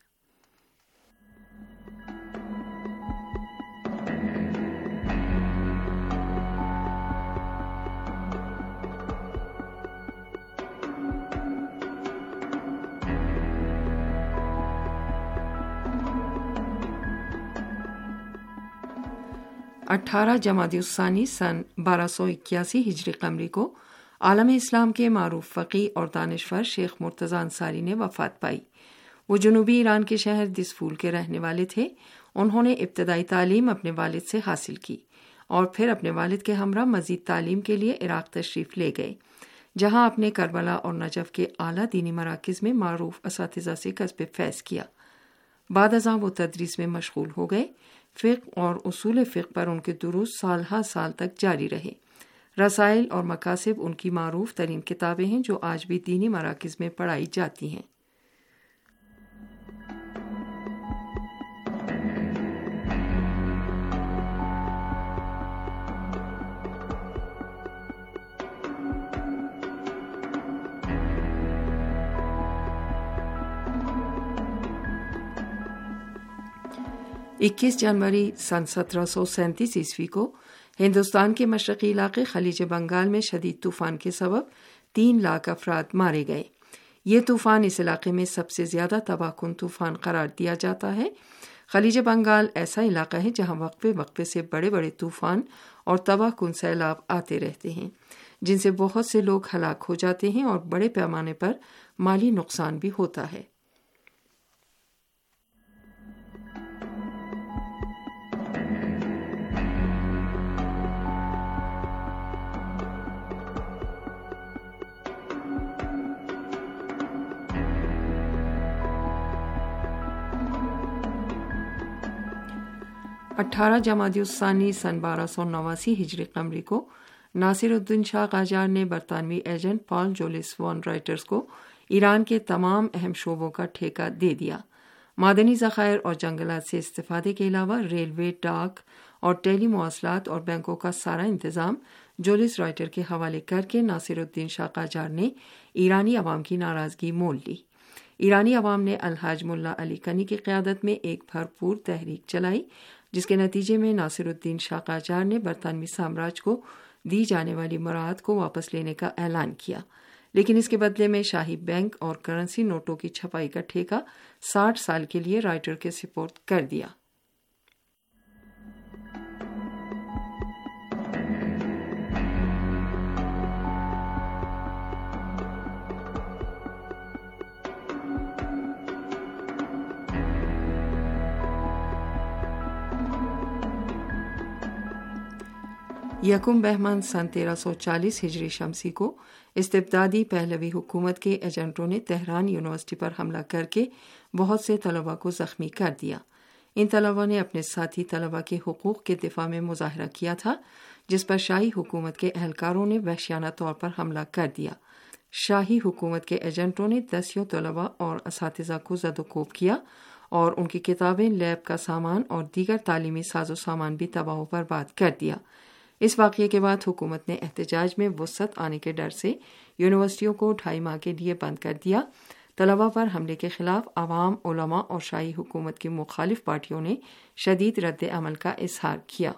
18 جمادی الثانی سن 1281 ہجری قمری کو عالم اسلام کے معروف فقیہ اور دانشور شیخ مرتضی انصاری نے وفات پائی۔ وہ جنوبی ایران کے شہر دسفول کے رہنے والے تھے۔ انہوں نے ابتدائی تعلیم اپنے والد سے حاصل کی اور پھر اپنے والد کے ہمراہ مزید تعلیم کے لیے عراق تشریف لے گئے، جہاں اپنے کربلا اور نجف کے اعلیٰ دینی مراکز میں معروف اساتذہ سے کسب فیض کیا۔ بعد ازاں وہ تدریس میں مشغول ہو گئے۔ فقہ اور اصول فقہ پر ان کے دروس سال ہر سال تک جاری رہے۔ رسائل اور مکاسب ان کی معروف ترین کتابیں ہیں جو آج بھی دینی مراکز میں پڑھائی جاتی ہیں۔ اکیس جنوری سن 1737 عیسوی کو ہندوستان کے مشرقی علاقے خلیج بنگال میں شدید طوفان کے سبب 3 لاکھ افراد مارے گئے۔ یہ طوفان اس علاقے میں سب سے زیادہ تباہ کن طوفان قرار دیا جاتا ہے۔ خلیج بنگال ایسا علاقہ ہے جہاں وقفے وقفے سے بڑے بڑے طوفان اور تباہ کن سیلاب آتے رہتے ہیں، جن سے بہت سے لوگ ہلاک ہو جاتے ہیں اور بڑے پیمانے پر مالی نقصان بھی ہوتا ہے۔ 18 جمادی الثانی سن 1289 ہجری قمری کو ناصر الدین شاہ قاجار نے برطانوی agent Paul Julius von Reuters کو ایران کے تمام اہم شعبوں کا ٹھیکہ دے دیا۔ معدنی ذخائر اور جنگلات سے استفادے کے علاوہ ریلوے، ڈاک اور ٹیلی مواصلات اور بینکوں کا سارا انتظام جولیس رائٹر کے حوالے کر کے ناصر الدین شاہ قاجار نے ایرانی عوام کی ناراضگی مول لی۔ ایرانی عوام نے الحاج ملا علی کنی کی قیادت میں ایک بھرپور تحریک چلائی، جس کے نتیجے میں ناصر الدین شاہ قاجار نے برطانوی سامراج کو دی جانے والی مراعات کو واپس لینے کا اعلان کیا، لیکن اس کے بدلے میں شاہی بینک اور کرنسی نوٹوں کی چھپائی کا ٹھیکہ 60 سال کے لیے رائٹر کے سپرد کر دیا۔ یکم بہمن سن 1340 ہجری شمسی کو استبدادی پہلوی حکومت کے ایجنٹوں نے تہران یونیورسٹی پر حملہ کر کے بہت سے طلباء کو زخمی کر دیا۔ ان طلباء نے اپنے ساتھی طلباء کے حقوق کے دفاع میں مظاہرہ کیا تھا، جس پر شاہی حکومت کے اہلکاروں نے وحشیانہ طور پر حملہ کر دیا۔ شاہی حکومت کے ایجنٹوں نے دسیوں طلباء اور اساتذہ کو زد و کوب کیا اور ان کی کتابیں، لیب کا سامان اور دیگر تعلیمی ساز و سامان بھی تباہ و برباد کر دیا۔ اس واقعے کے بعد حکومت نے احتجاج میں وسعت آنے کے ڈر سے یونیورسٹیوں کو 2.5 ماہ کے لیے بند کر دیا۔ طلباء پر حملے کے خلاف عوام، علماء اور شاہی حکومت کی مخالف پارٹیوں نے شدید رد عمل کا اظہار کیا۔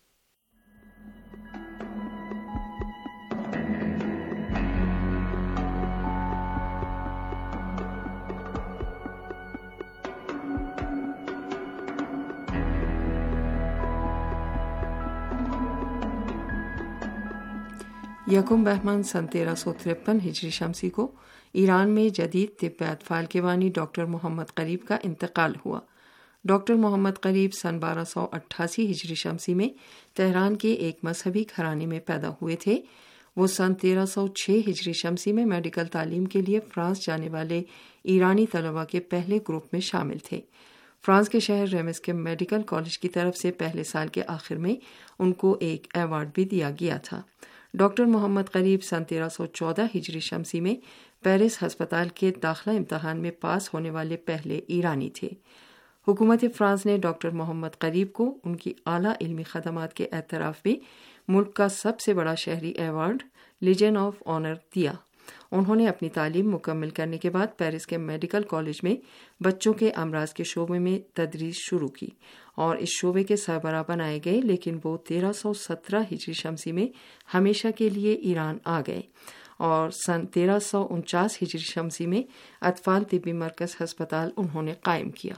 یکم بہمن سن 1353 ہجری شمسی کو ایران میں جدید طب اطفال کے بانی ڈاکٹر محمد قریب کا انتقال ہوا۔ ڈاکٹر محمد قریب سن 1288 ہجری شمسی میں تہران کے ایک مذہبی گھرانے میں پیدا ہوئے تھے۔ وہ سن 1306 ہجری شمسی میں میڈیکل تعلیم کے لیے فرانس جانے والے ایرانی طلباء کے پہلے گروپ میں شامل تھے۔ فرانس کے شہر ریمس کے میڈیکل کالج کی طرف سے پہلے سال کے آخر میں ان کو ایک ایوارڈ بھی دیا گیا تھا۔ ڈاکٹر محمد قریب سن 1314 ہجری شمسی میں پیرس ہسپتال کے داخلہ امتحان میں پاس ہونے والے پہلے ایرانی تھے۔ حکومت فرانس نے ڈاکٹر محمد قریب کو ان کی اعلیٰ علمی خدمات کے اعتراف میں ملک کا سب سے بڑا شہری ایوارڈ لیجن آف آنر دیا۔ انہوں نے اپنی تعلیم مکمل کرنے کے بعد پیرس کے میڈیکل کالج میں بچوں کے امراض کے شعبے میں تدریس شروع کی اور اس شعبے کے سربراہ بنائے گئے، لیکن وہ 1317 ہجری شمسی میں ہمیشہ کے لیے ایران آ گئے اور سن 1349 ہجری شمسی میں اطفال طبی مرکز ہسپتال انہوں نے قائم کیا۔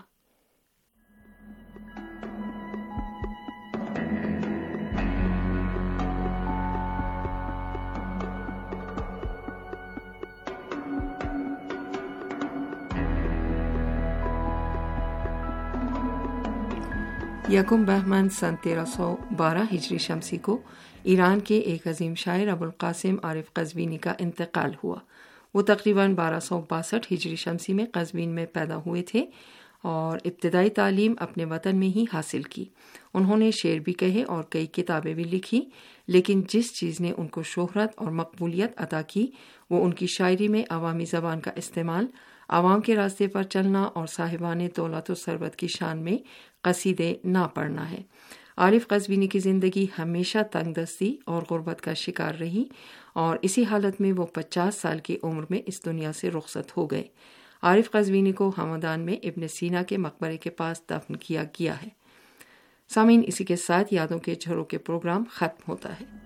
یکم بہمن سن 1312 ہجری شمسی کو ایران کے ایک عظیم شاعر ابوالقاسم عارف قزوینی کا انتقال ہوا۔ وہ تقریباً 1262 ہجری شمسی میں قزوین میں پیدا ہوئے تھے اور ابتدائی تعلیم اپنے وطن میں ہی حاصل کی۔ انہوں نے شعر بھی کہے اور کئی کتابیں بھی لکھی، لیکن جس چیز نے ان کو شہرت اور مقبولیت عطا کی وہ ان کی شاعری میں عوامی زبان کا استعمال، عوام کے راستے پر چلنا اور صاحبان دولت و ثروت کی شان میں قصیدے نہ پڑھنا ہے۔ عارف قزوینی کی زندگی ہمیشہ تنگ دستی اور غربت کا شکار رہی اور اسی حالت میں وہ 50 سال کی عمر میں اس دنیا سے رخصت ہو گئے۔ عارف قزوینی کو ہمدان میں ابن سینا کے مقبرے کے پاس دفن کیا گیا ہے۔ سامعین، اسی کے ساتھ یادوں کے جھروکے پروگرام ختم ہوتا ہے۔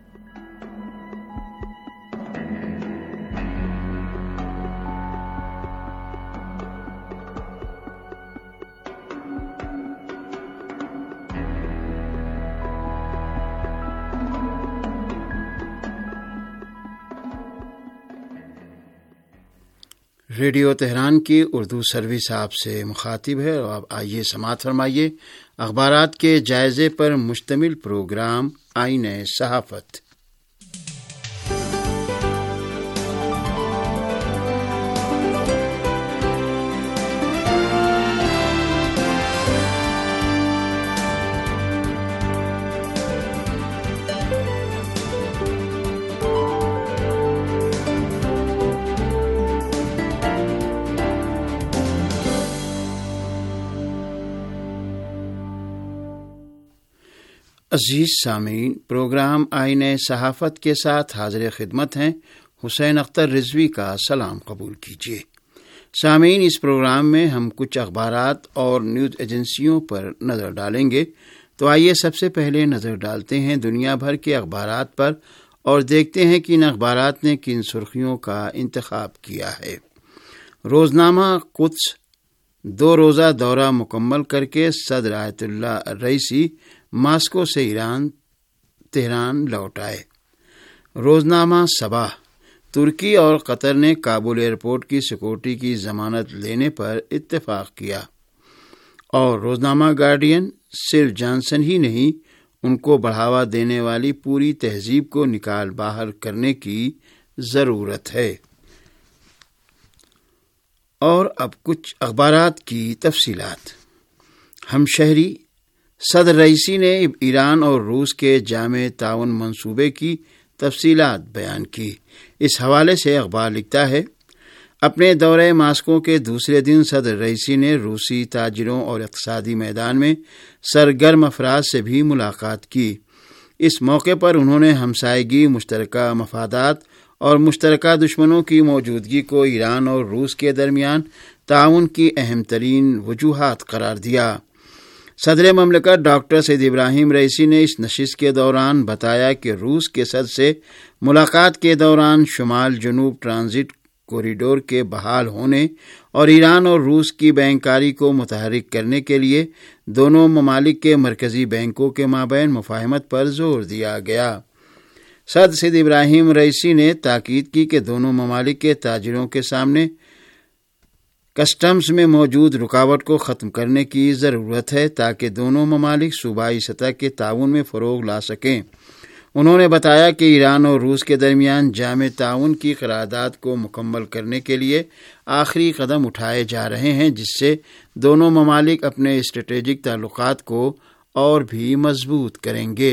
ریڈیو تہران کی اردو سروس آپ سے مخاطب ہے اور اب آئیے سماعت فرمائیے اخبارات کے جائزے پر مشتمل پروگرام آئین صحافت۔ عزیز سامعین، پروگرام آئین صحافت کے ساتھ حاضر خدمت ہیں حسین اختر رضوی کا سلام قبول کیجیے۔ سامعین، اس پروگرام میں ہم کچھ اخبارات اور نیوز ایجنسیوں پر نظر ڈالیں گے، تو آئیے سب سے پہلے نظر ڈالتے ہیں دنیا بھر کے اخبارات پر اور دیکھتے ہیں کہ ان اخبارات نے کن سرخیوں کا انتخاب کیا ہے۔ روزنامہ قدس 2 روزہ دورہ مکمل کر کے صدر آیت اللہ الرئیسی ماسکو سے تہران لوٹ آئے۔ روزنامہ صباح، ترکی اور قطر نے کابل ایئرپورٹ کی سیکورٹی کی ضمانت لینے پر اتفاق کیا۔ اور روزنامہ گارڈین، صرف جانسن ہی نہیں، ان کو بڑھاوا دینے والی پوری تہذیب کو نکال باہر کرنے کی ضرورت ہے۔ اور اب کچھ اخبارات کی تفصیلات۔ ہم شہری، صدر رئیسی نے ایران اور روس کے جامع تعاون منصوبے کی تفصیلات بیان کی۔ اس حوالے سے اخبار لکھتا ہے، اپنے دورہ ماسکو کے دوسرے دن صدر رئیسی نے روسی تاجروں اور اقتصادی میدان میں سرگرم افراد سے بھی ملاقات کی۔ اس موقع پر انہوں نے ہمسائیگی، مشترکہ مفادات اور مشترکہ دشمنوں کی موجودگی کو ایران اور روس کے درمیان تعاون کی اہم ترین وجوہات قرار دیا۔ صدر مملکت ڈاکٹر سید ابراہیم رئیسی نے اس نشست کے دوران بتایا کہ روس کے صدر سے ملاقات کے دوران شمال جنوب ٹرانزٹ کوریڈور کے بحال ہونے اور ایران اور روس کی بینکاری کو متحرک کرنے کے لیے دونوں ممالک کے مرکزی بینکوں کے مابین مفاہمت پر زور دیا گیا۔ صدر سید ابراہیم رئیسی نے تاکید کی کہ دونوں ممالک کے تاجروں کے سامنے کسٹمز میں موجود رکاوٹ کو ختم کرنے کی ضرورت ہے تاکہ دونوں ممالک صوبائی سطح کے تعاون میں فروغ لا سکیں۔ انہوں نے بتایا کہ ایران اور روس کے درمیان جامع تعاون کی قرارداد کو مکمل کرنے کے لیے آخری قدم اٹھائے جا رہے ہیں، جس سے دونوں ممالک اپنے اسٹریٹجک تعلقات کو اور بھی مضبوط کریں گے۔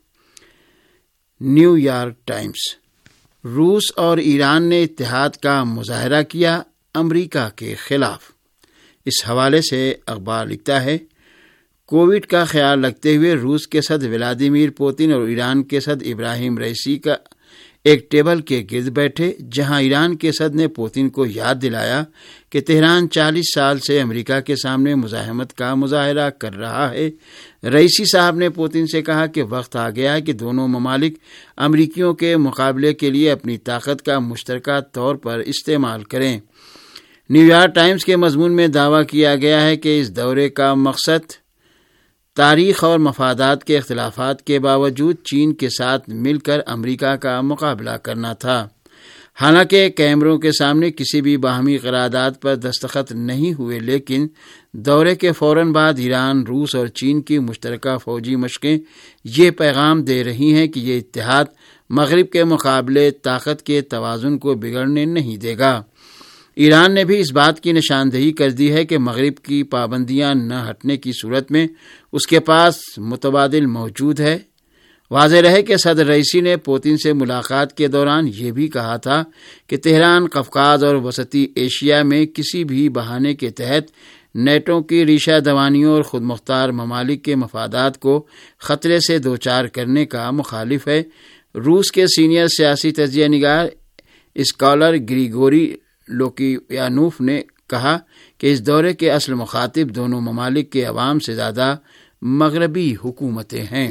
نیو یارک ٹائمز، روس اور ایران نے اتحاد کا مظاہرہ کیا امریکہ کے خلاف۔ اس حوالے سے اخبار لکھتا ہے، کووڈ کا خیال رکھتے ہوئے روس کے صدر ولادیمیر پوتن اور ایران کے صدر ابراہیم رئیسی کا ایک ٹیبل کے گرد بیٹھے، جہاں ایران کے صدر نے پوتن کو یاد دلایا کہ تہران 40 سال سے امریکہ کے سامنے مزاحمت کا مظاہرہ کر رہا ہے۔ رئیسی صاحب نے پوتن سے کہا کہ وقت آ گیا ہے کہ دونوں ممالک امریکیوں کے مقابلے کے لیے اپنی طاقت کا مشترکہ طور پر استعمال کریں۔ نیو یارک ٹائمز کے مضمون میں دعویٰ کیا گیا ہے کہ اس دورے کا مقصد تاریخ اور مفادات کے اختلافات کے باوجود چین کے ساتھ مل کر امریکہ کا مقابلہ کرنا تھا۔ حالانکہ کیمروں کے سامنے کسی بھی باہمی قرارداد پر دستخط نہیں ہوئے، لیکن دورے کے فوراً بعد ایران، روس اور چین کی مشترکہ فوجی مشقیں یہ پیغام دے رہی ہیں کہ یہ اتحاد مغرب کے مقابلے طاقت کے توازن کو بگڑنے نہیں دے گا۔ ایران نے بھی اس بات کی نشاندہی کر دی ہے کہ مغرب کی پابندیاں نہ ہٹنے کی صورت میں اس کے پاس متبادل موجود ہے۔ واضح رہے کہ صدر رئیسی نے پوتن سے ملاقات کے دوران یہ بھی کہا تھا کہ تہران قفقاز اور وسطی ایشیا میں کسی بھی بہانے کے تحت نیٹو کی ریشہ دوانیوں اور خود مختار ممالک کے مفادات کو خطرے سے دوچار کرنے کا مخالف ہے۔ روس کے سینئر سیاسی تجزیہ نگار اسکالر گریگوری لوکیانوف نے کہا کہ اس دورے کے اصل مخاطب دونوں ممالک کے عوام سے زیادہ مغربی حکومتیں ہیں۔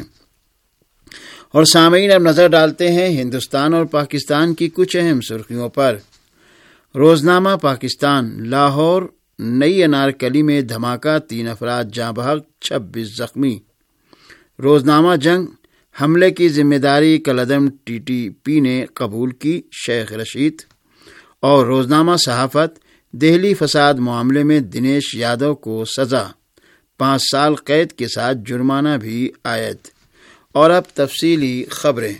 اور سامعین، اب نظر ڈالتے ہیں ہندوستان اور پاکستان کی کچھ اہم سرخیوں پر۔ روزنامہ پاکستان، لاہور نئی انارکلی میں دھماکہ، 3 افراد جاں بحق، 26 زخمی۔ روزنامہ جنگ، حملے کی ذمہ داری کالعدم ٹی ٹی پی نے قبول کی، شیخ رشید۔ اور روزنامہ صحافت، دہلی فساد معاملے میں دنیش یادو کو سزا، 5 سال قید کے ساتھ جرمانہ بھی عائد۔ اور اب تفصیلی خبریں۔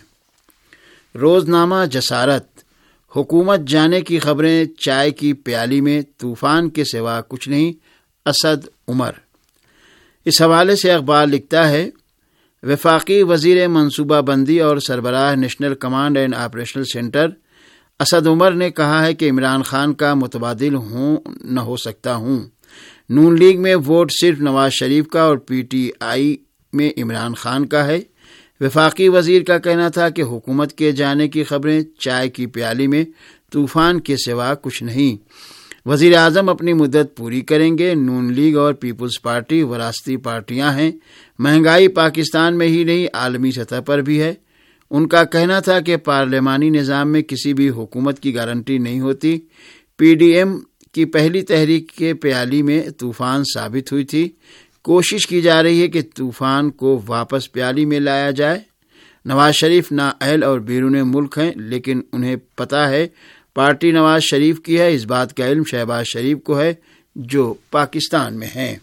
روزنامہ جسارت، حکومت جانے کی خبریں چائے کی پیالی میں، طوفان کے سوا کچھ نہیں، اسد عمر۔ اس حوالے سے اخبار لکھتا ہے، وفاقی وزیر منصوبہ بندی اور سربراہ National Command and Operational Centre Asad Umar نے کہا ہے کہ عمران خان کا متبادل نہ ہو سکتا ہوں۔ نون لیگ میں ووٹ صرف نواز شریف کا اور پی ٹی آئی میں عمران خان کا ہے۔ وفاقی وزیر کا کہنا تھا کہ حکومت کے جانے کی خبریں چائے کی پیالی میں طوفان کے سوا کچھ نہیں۔ وزیر اعظم اپنی مدت پوری کریں گے۔ نون لیگ اور پیپلز پارٹی وراثتی پارٹیاں ہیں۔ مہنگائی پاکستان میں ہی نہیں عالمی سطح پر بھی ہے۔ ان کا کہنا تھا کہ پارلیمانی نظام میں کسی بھی حکومت کی گارنٹی نہیں ہوتی۔ پی ڈی ایم کی پہلی تحریک کے پیالی میں طوفان ثابت ہوئی تھی۔ کوشش کی جا رہی ہے کہ طوفان کو واپس پیالی میں لایا جائے۔ نواز شریف نااہل اور بیرون ملک ہیں، لیکن انہیں پتہ ہے پارٹی نواز شریف کی ہے۔ اس بات کا علم شہباز شریف کو ہے جو پاکستان میں ہیں۔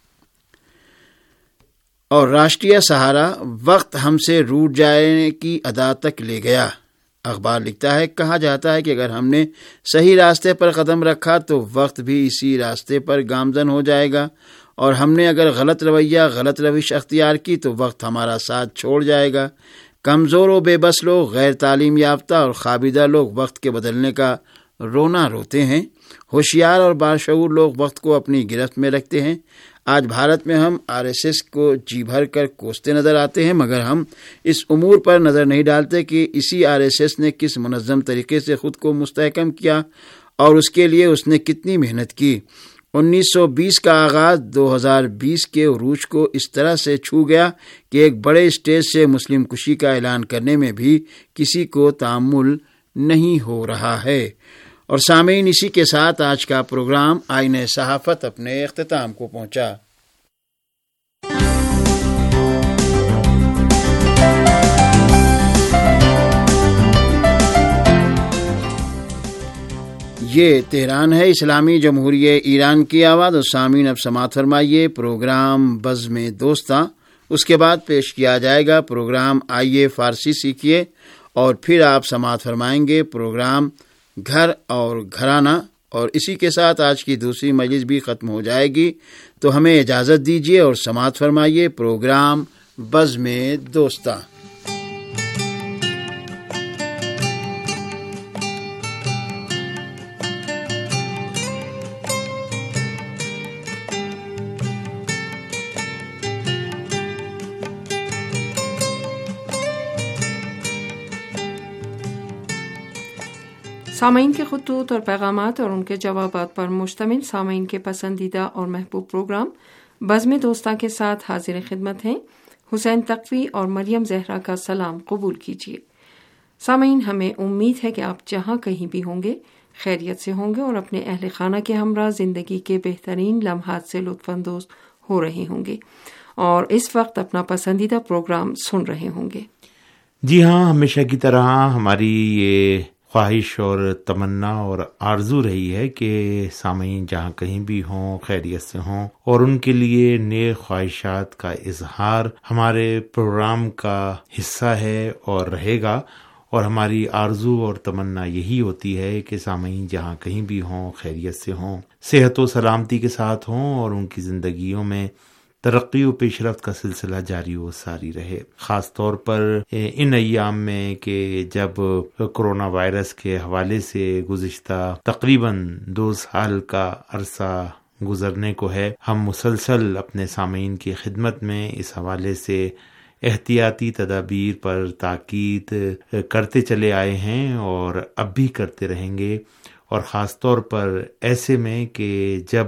اور راشٹریہ سہارا وقت ہم سے روٹ جانے کی ادا تک لے گیا۔ اخبار لکھتا ہے، کہا جاتا ہے کہ اگر ہم نے صحیح راستے پر قدم رکھا تو وقت بھی اسی راستے پر گامزن ہو جائے گا، اور ہم نے اگر غلط رویہ غلط روش اختیار کی تو وقت ہمارا ساتھ چھوڑ جائے گا۔ کمزور و بے بس لوگ، غیر تعلیم یافتہ اور خوابیدہ لوگ وقت کے بدلنے کا رونا روتے ہیں۔ ہوشیار اور باشعور لوگ وقت کو اپنی گرفت میں رکھتے ہیں۔ آج بھارت میں ہم RSS کو جی بھر کر کوستے نظر آتے ہیں، مگر ہم اس امور پر نظر نہیں ڈالتے کہ اسی RSS نے کس منظم طریقے سے خود کو مستحکم کیا اور اس کے لیے اس نے کتنی محنت کی۔ 1920 کا آغاز 2020 کے عروج کو اس طرح سے چھو گیا کہ ایک بڑے اسٹیج سے مسلم کشی کا اعلان کرنے میں بھی کسی کو تأمل نہیں ہو رہا ہے۔ اور سامعین، اسی کے ساتھ آج کا پروگرام آئینہ صحافت اپنے اختتام کو پہنچا۔ یہ تہران ہے، اسلامی جمہوریہ ایران کی آواز۔ اور سامعین، اب سماعت فرمائیے پروگرام بزم دوستاں۔ اس کے بعد پیش کیا جائے گا پروگرام آئیے فارسی سیکھیے، اور پھر آپ سماعت فرمائیں گے پروگرام گھر اور گھرانہ، اور اسی کے ساتھ آج کی دوسری مجلس بھی ختم ہو جائے گی۔ تو ہمیں اجازت دیجیے اور سماعت فرمائیے پروگرام بزم دوستاں۔ سامعین کے خطوط اور پیغامات اور ان کے جوابات پر مشتمل سامعین کے پسندیدہ اور محبوب پروگرام بزم دوستاں کے ساتھ حاضر خدمت ہیں۔ حسین تقوی اور مریم زہرا کا سلام قبول کیجیے۔ سامعین، ہمیں امید ہے کہ آپ جہاں کہیں بھی ہوں گے خیریت سے ہوں گے اور اپنے اہل خانہ کے ہمراہ زندگی کے بہترین لمحات سے لطف اندوز ہو رہے ہوں گے اور اس وقت اپنا پسندیدہ پروگرام سن رہے ہوں گے۔ جی ہاں، ہمیشہ کی طرح ہماری یہ خواہش اور تمنا اور آرزو رہی ہے کہ سامعین جہاں کہیں بھی ہوں خیریت سے ہوں، اور ان کے لیے نیک خواہشات کا اظہار ہمارے پروگرام کا حصہ ہے اور رہے گا۔ اور ہماری آرزو اور تمنا یہی ہوتی ہے کہ سامعین جہاں کہیں بھی ہوں خیریت سے ہوں، صحت و سلامتی کے ساتھ ہوں، اور ان کی زندگیوں میں ترقی و پیش رفت کا سلسلہ جاری و ساری رہے۔ خاص طور پر ان ایام میں کہ جب کرونا وائرس کے حوالے سے گزشتہ تقریباً 2 سال کا عرصہ گزرنے کو ہے، ہم مسلسل اپنے سامعین کی خدمت میں اس حوالے سے احتیاطی تدابیر پر تاکید کرتے چلے آئے ہیں اور اب بھی کرتے رہیں گے۔ اور خاص طور پر ایسے میں کہ جب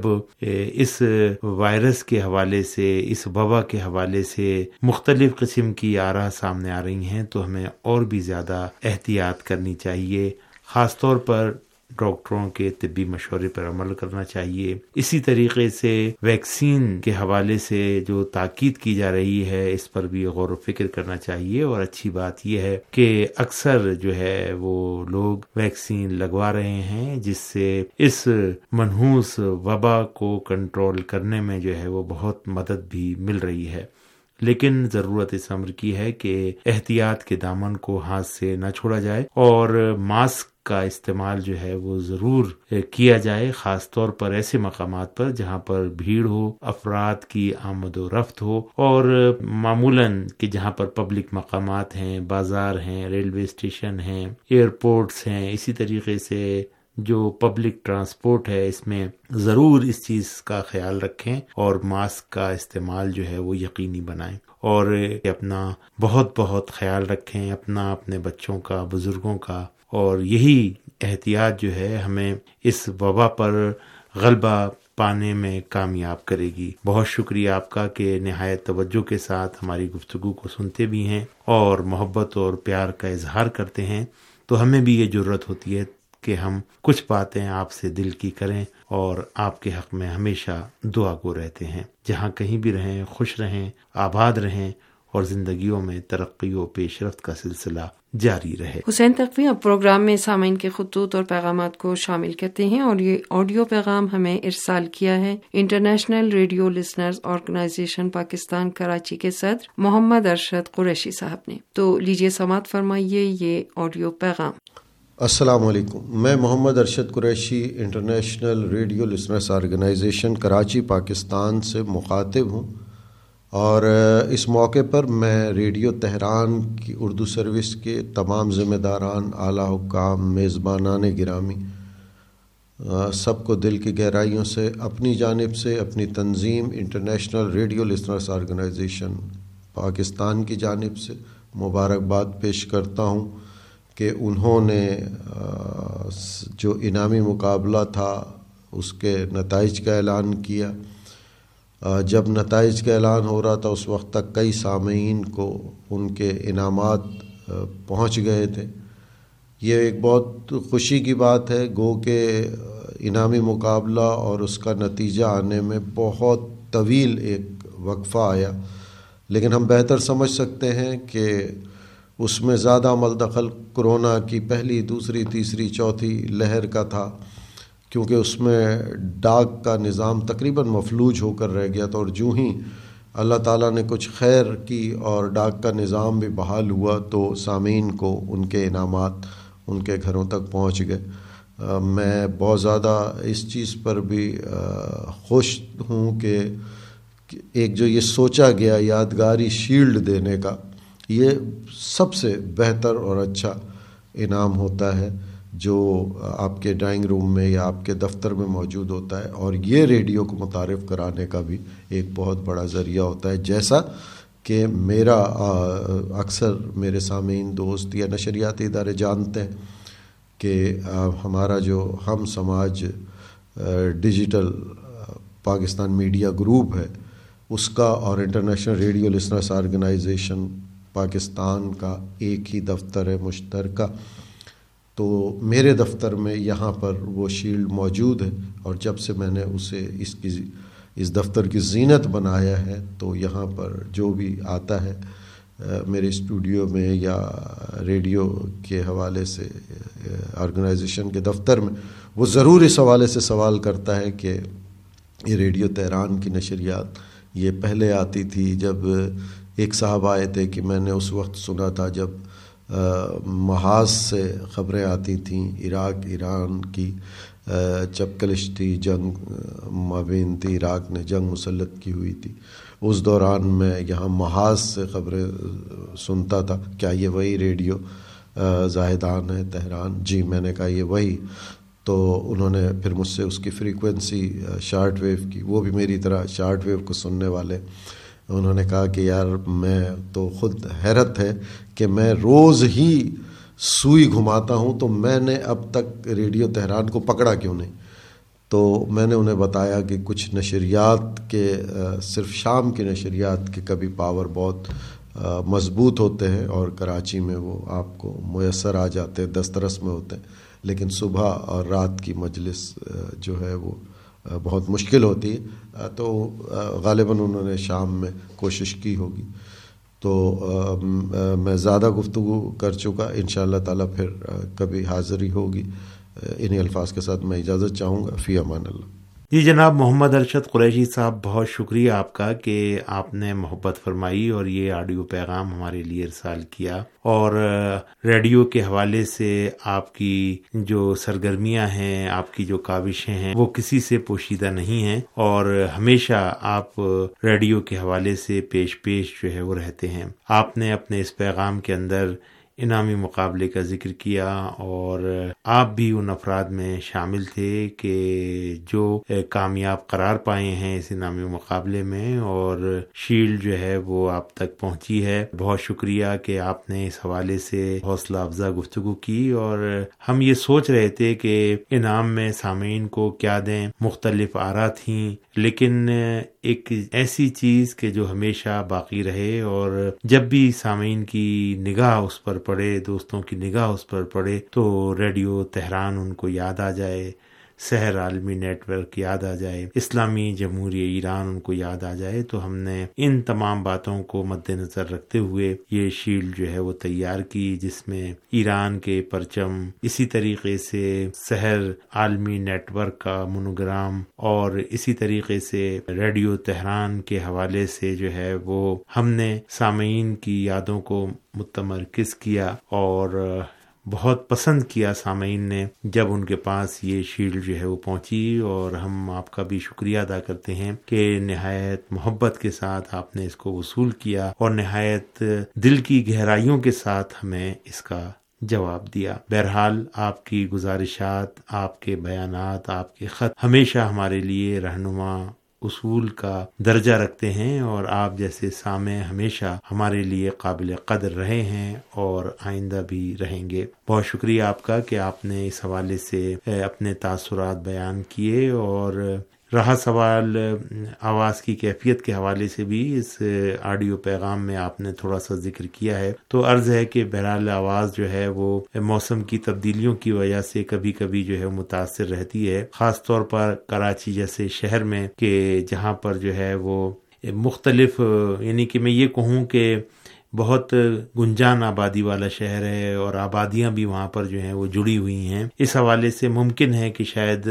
اس وائرس کے حوالے سے، اس وبا کے حوالے سے مختلف قسم کی آراء سامنے آ رہی ہیں، تو ہمیں اور بھی زیادہ احتیاط کرنی چاہیے۔ خاص طور پر ڈاکٹروں کے طبی مشورے پر عمل کرنا چاہیے۔ اسی طریقے سے ویکسین کے حوالے سے جو تاکید کی جا رہی ہے، اس پر بھی غور و فکر کرنا چاہیے۔ اور اچھی بات یہ ہے کہ اکثر جو ہے وہ لوگ ویکسین لگوا رہے ہیں، جس سے اس منحوس وبا کو کنٹرول کرنے میں جو ہے وہ بہت مدد بھی مل رہی ہے۔ لیکن ضرورت اس امر کی ہے کہ احتیاط کے دامن کو ہاتھ سے نہ چھوڑا جائے، اور ماسک کا استعمال جو ہے وہ ضرور کیا جائے، خاص طور پر ایسے مقامات پر جہاں پر بھیڑ ہو، افراد کی آمد و رفت ہو، اور معمولاً کہ جہاں پر پبلک مقامات ہیں، بازار ہیں، ریلوے اسٹیشن ہیں، ایئرپورٹس ہیں، اسی طریقے سے جو پبلک ٹرانسپورٹ ہے، اس میں ضرور اس چیز کا خیال رکھیں اور ماسک کا استعمال جو ہے وہ یقینی بنائیں۔ اور اپنا بہت بہت خیال رکھیں، اپنا، اپنے بچوں کا، بزرگوں کا، اور یہی احتیاط جو ہے ہمیں اس وبا پر غلبہ پانے میں کامیاب کرے گی۔ بہت شکریہ آپ کا کہ نہایت توجہ کے ساتھ ہماری گفتگو کو سنتے بھی ہیں اور محبت اور پیار کا اظہار کرتے ہیں، تو ہمیں بھی یہ جرت ہوتی ہے کہ ہم کچھ باتیں آپ سے دل کی کریں اور آپ کے حق میں ہمیشہ دعا گو رہتے ہیں۔ جہاں کہیں بھی رہیں، خوش رہیں، آباد رہیں اور زندگیوں میں ترقی و پیش رفت کا سلسلہ جاری رہے۔ حسین تقوی اب پروگرام میں سامعین کے خطوط اور پیغامات کو شامل کرتے ہیں، اور یہ آڈیو پیغام ہمیں ارسال کیا ہے International Radio Listeners Organization Pakistan Karachi کے صدر محمد ارشد قریشی صاحب نے۔ تو لیجیے سماعت فرمائیے یہ آڈیو پیغام۔ السلام علیکم، میں Muhammad Arshad Qureshi International Radio Listeners Organization Karachi Pakistan سے مخاطب ہوں، اور اس موقع پر میں ریڈیو تہران کی اردو سروس کے تمام ذمہ داران، اعلیٰ حکام، میزبانان گرامی، سب کو دل کی گہرائیوں سے اپنی جانب سے، اپنی تنظیم International Radio Listeners Organization Pakistan کی جانب سے مبارکباد پیش کرتا ہوں کہ انہوں نے جو انعامی مقابلہ تھا اس کے نتائج کا اعلان کیا۔ جب نتائج کا اعلان ہو رہا تھا اس وقت تک کئی سامعین کو ان کے انعامات پہنچ گئے تھے۔ یہ ایک بہت خوشی کی بات ہے، گو کہ انعامی مقابلہ اور اس کا نتیجہ آنے میں بہت طویل ایک وقفہ آیا، لیکن ہم بہتر سمجھ سکتے ہیں کہ اس میں زیادہ عمل دخل کرونا کی پہلی، دوسری، تیسری، چوتھی لہر کا تھا، کیونکہ اس میں ڈاک کا نظام تقریباً مفلوج ہو کر رہ گیا تھا، اور جو ہی اللہ تعالیٰ نے کچھ خیر کی اور ڈاک کا نظام بھی بحال ہوا تو سامعین کو ان کے انعامات ان کے گھروں تک پہنچ گئے۔ میں بہت زیادہ اس چیز پر بھی خوش ہوں کہ ایک جو یہ سوچا گیا یادگاری شیلڈ دینے کا، یہ سب سے بہتر اور اچھا انعام ہوتا ہے جو آپ کے ڈرائنگ روم میں یا آپ کے دفتر میں موجود ہوتا ہے، اور یہ ریڈیو کو متعارف کرانے کا بھی ایک بہت بڑا ذریعہ ہوتا ہے۔ جیسا کہ میرا اکثر میرے سامعین، دوست یا نشریاتی ادارے جانتے ہیں کہ ہمارا جو ہم سماج ڈیجیٹل پاکستان میڈیا گروپ ہے، اس کا اور International Radio Listeners Organization Pakistan کا ایک ہی دفتر ہے مشترکہ، تو میرے دفتر میں یہاں پر وہ شیلڈ موجود ہے، اور جب سے میں نے اسے اس دفتر کی زینت بنایا ہے تو یہاں پر جو بھی آتا ہے میرے اسٹوڈیو میں یا ریڈیو کے حوالے سے آرگنائزیشن کے دفتر میں، وہ ضرور اس حوالے سے سوال کرتا ہے کہ یہ ریڈیو تہران کی نشریات یہ پہلے آتی تھی، جب ایک صاحب آئے تھے کہ میں نے اس وقت سنا تھا جب محاذ سے خبریں آتی تھیں عراق ایران کی، جب کلشتی جنگ مابین تھی، عراق نے جنگ مسلط کی ہوئی تھی، اس دوران میں یہاں محاذ سے خبریں سنتا تھا، کیا یہ وہی ریڈیو زاہدان ہے تہران؟ جی، میں نے کہا یہ وہی۔ تو انہوں نے پھر مجھ سے اس کی فریکوینسی شارٹ ویو کی، وہ بھی میری طرح شارٹ ویو کو سننے والے، انہوں نے کہا کہ یار میں تو خود حیرت ہے کہ میں روز ہی سوئی گھماتا ہوں تو میں نے اب تک ریڈیو تہران کو پکڑا کیوں نہیں؟ تو میں نے انہیں بتایا کہ کچھ نشریات کے صرف شام کی نشریات کے کبھی پاور بہت مضبوط ہوتے ہیں اور کراچی میں وہ آپ کو میسر آ جاتے ہیں، دسترس میں ہوتے ہیں، لیکن صبح اور رات کی مجلس جو ہے وہ بہت مشکل ہوتی ہے، تو غالباً انہوں نے شام میں کوشش کی ہوگی۔ تو میں زیادہ گفتگو کر چکا، انشاءاللہ تعالیٰ پھر کبھی حاضری ہوگی۔ انہی الفاظ کے ساتھ میں اجازت چاہوں گا، فی امان اللہ۔ جی جناب محمد ارشد قریشی صاحب، بہت شکریہ آپ کا کہ آپ نے محبت فرمائی اور یہ آڈیو پیغام ہمارے لیے ارسال کیا، اور ریڈیو کے حوالے سے آپ کی جو سرگرمیاں ہیں، آپ کی جو کاوشیں ہیں، وہ کسی سے پوشیدہ نہیں ہیں، اور ہمیشہ آپ ریڈیو کے حوالے سے پیش جو ہے وہ رہتے ہیں۔ آپ نے اپنے اس پیغام کے اندر انعامی مقابلے کا ذکر کیا، اور آپ بھی ان افراد میں شامل تھے کہ جو کامیاب قرار پائے ہیں اس انعامی مقابلے میں، اور شیلڈ جو ہے وہ آپ تک پہنچی ہے۔ بہت شکریہ کہ آپ نے اس حوالے سے حوصلہ افزا گفتگو کی، اور ہم یہ سوچ رہے تھے کہ انعام میں سامعین کو کیا دیں، مختلف آراء تھیں، لیکن ایک ایسی چیز کہ جو ہمیشہ باقی رہے، اور جب بھی سامعین کی نگاہ اس پر پڑے، دوستوں کی نگاہ اس پر پڑے، تو ریڈیو تہران ان کو یاد آ جائے، سحر عالمی نیٹ ورک یاد آ جائے، اسلامی جمہوریہ ایران ان کو یاد آ جائے۔ تو ہم نے ان تمام باتوں کو مد نظر رکھتے ہوئے یہ شیلڈ جو ہے وہ تیار کی، جس میں ایران کے پرچم، اسی طریقے سے سحر عالمی نیٹ ورک کا مونوگرام، اور اسی طریقے سے ریڈیو تہران کے حوالے سے جو ہے وہ ہم نے سامعین کی یادوں کو متمرکز کیا، اور بہت پسند کیا سامعین نے جب ان کے پاس یہ شیلڈ جو ہے وہ پہنچی، اور ہم آپ کا بھی شکریہ ادا کرتے ہیں کہ نہایت محبت کے ساتھ آپ نے اس کو وصول کیا، اور نہایت دل کی گہرائیوں کے ساتھ ہمیں اس کا جواب دیا۔ بہرحال آپ کی گزارشات، آپ کے بیانات، آپ کے خط ہمیشہ ہمارے لیے رہنما اصول کا درجہ رکھتے ہیں، اور آپ جیسے سامع ہمیشہ ہمارے لیے قابل قدر رہے ہیں اور آئندہ بھی رہیں گے۔ بہت شکریہ آپ کا کہ آپ نے اس حوالے سے اپنے تاثرات بیان کیے، اور رہا سوال آواز کی کیفیت کے حوالے سے بھی اس آڈیو پیغام میں آپ نے تھوڑا سا ذکر کیا ہے، تو عرض ہے کہ بہرحال آواز جو ہے وہ موسم کی تبدیلیوں کی وجہ سے کبھی کبھی جو ہے متاثر رہتی ہے، خاص طور پر کراچی جیسے شہر میں، کہ جہاں پر جو ہے وہ مختلف، یعنی کہ میں یہ کہوں کہ بہت گنجان آبادی والا شہر ہے، اور آبادیاں بھی وہاں پر جو ہیں وہ جڑی ہوئی ہیں۔ اس حوالے سے ممکن ہے کہ شاید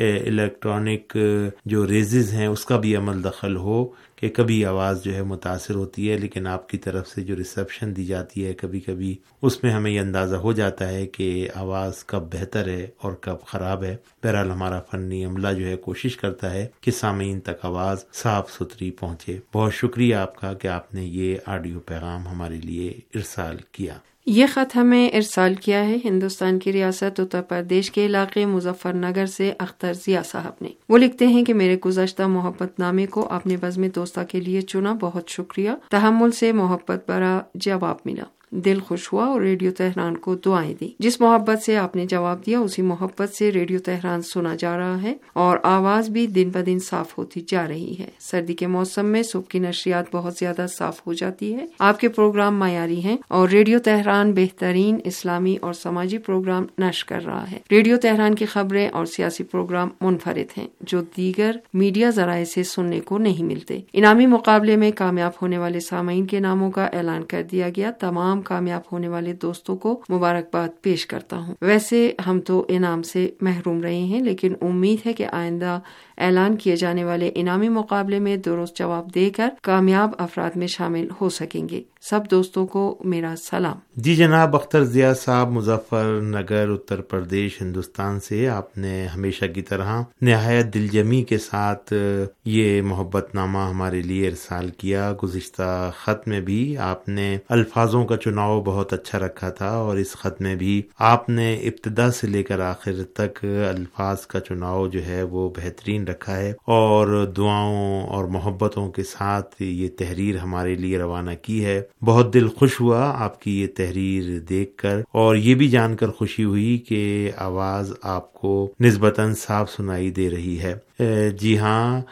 الیکٹرانک جو ریزز ہیں اس کا بھی عمل دخل ہو، کہ کبھی آواز جو ہے متاثر ہوتی ہے، لیکن آپ کی طرف سے جو ریسیپشن دی جاتی ہے کبھی کبھی اس میں ہمیں یہ اندازہ ہو جاتا ہے کہ آواز کب بہتر ہے اور کب خراب ہے۔ بہرحال ہمارا فنی عملہ جو ہے کوشش کرتا ہے کہ سامعین تک آواز صاف ستھری پہنچے۔ بہت شکریہ آپ کا کہ آپ نے یہ آڈیو پیغام ہمارے لیے ارسال کیا۔ یہ خط ہمیں ارسال کیا ہے ہندوستان کی ریاست اتر پردیش کے علاقے مظفر نگر سے اختر ضیاء صاحب نے۔ وہ لکھتے ہیں کہ میرے گزشتہ محبت نامے کو آپ نے بزم دوستہ کے لیے چنا، بہت شکریہ۔ تحمل سے محبت بھرا جواب ملا، دل خوش ہوا اور ریڈیو تہران کو دعائیں دی۔ جس محبت سے آپ نے جواب دیا اسی محبت سے ریڈیو تہران سنا جا رہا ہے، اور آواز بھی دن بدن صاف ہوتی جا رہی ہے۔ سردی کے موسم میں صبح کی نشریات بہت زیادہ صاف ہو جاتی ہے۔ آپ کے پروگرام معیاری ہیں، اور ریڈیو تہران بہترین اسلامی اور سماجی پروگرام نشر کر رہا ہے۔ ریڈیو تہران کی خبریں اور سیاسی پروگرام منفرد ہیں جو دیگر میڈیا ذرائع سے سننے کو نہیں ملتے۔ انعامی مقابلے میں کامیاب ہونے والے سامعین کے ناموں کا اعلان کر دیا گیا۔ تمام کامیاب ہونے والے دوستوں کو مبارکباد پیش کرتا ہوں۔ ویسے ہم تو انعام سے محروم رہے ہیں، لیکن امید ہے کہ آئندہ اعلان کیے جانے والے انعامی مقابلے میں درست جواب دے کر کامیاب افراد میں شامل ہو سکیں گے۔ سب دوستوں کو میرا سلام۔ جی جناب اختر ضیاء صاحب مظفر نگر اتر پردیش ہندوستان سے، آپ نے ہمیشہ کی طرح نہایت دل جمی کے ساتھ یہ محبت نامہ ہمارے لیے ارسال کیا۔ گزشتہ خط میں بھی آپ نے الفاظوں کا چناؤ بہت اچھا رکھا تھا، اور اس خط میں بھی آپ نے ابتدا سے لے کر آخر تک الفاظ کا چناؤ جو ہے وہ بہترین رکھا ہے، اور دعاؤں اور محبتوں کے ساتھ یہ تحریر ہمارے لیے روانہ کی ہے۔ بہت دل خوش ہوا آپ کی یہ تحریر دیکھ کر، اور یہ بھی جان کر خوشی ہوئی کہ آواز آپ کو نسبتاً صاف سنائی دے رہی ہے۔ جی ہاں،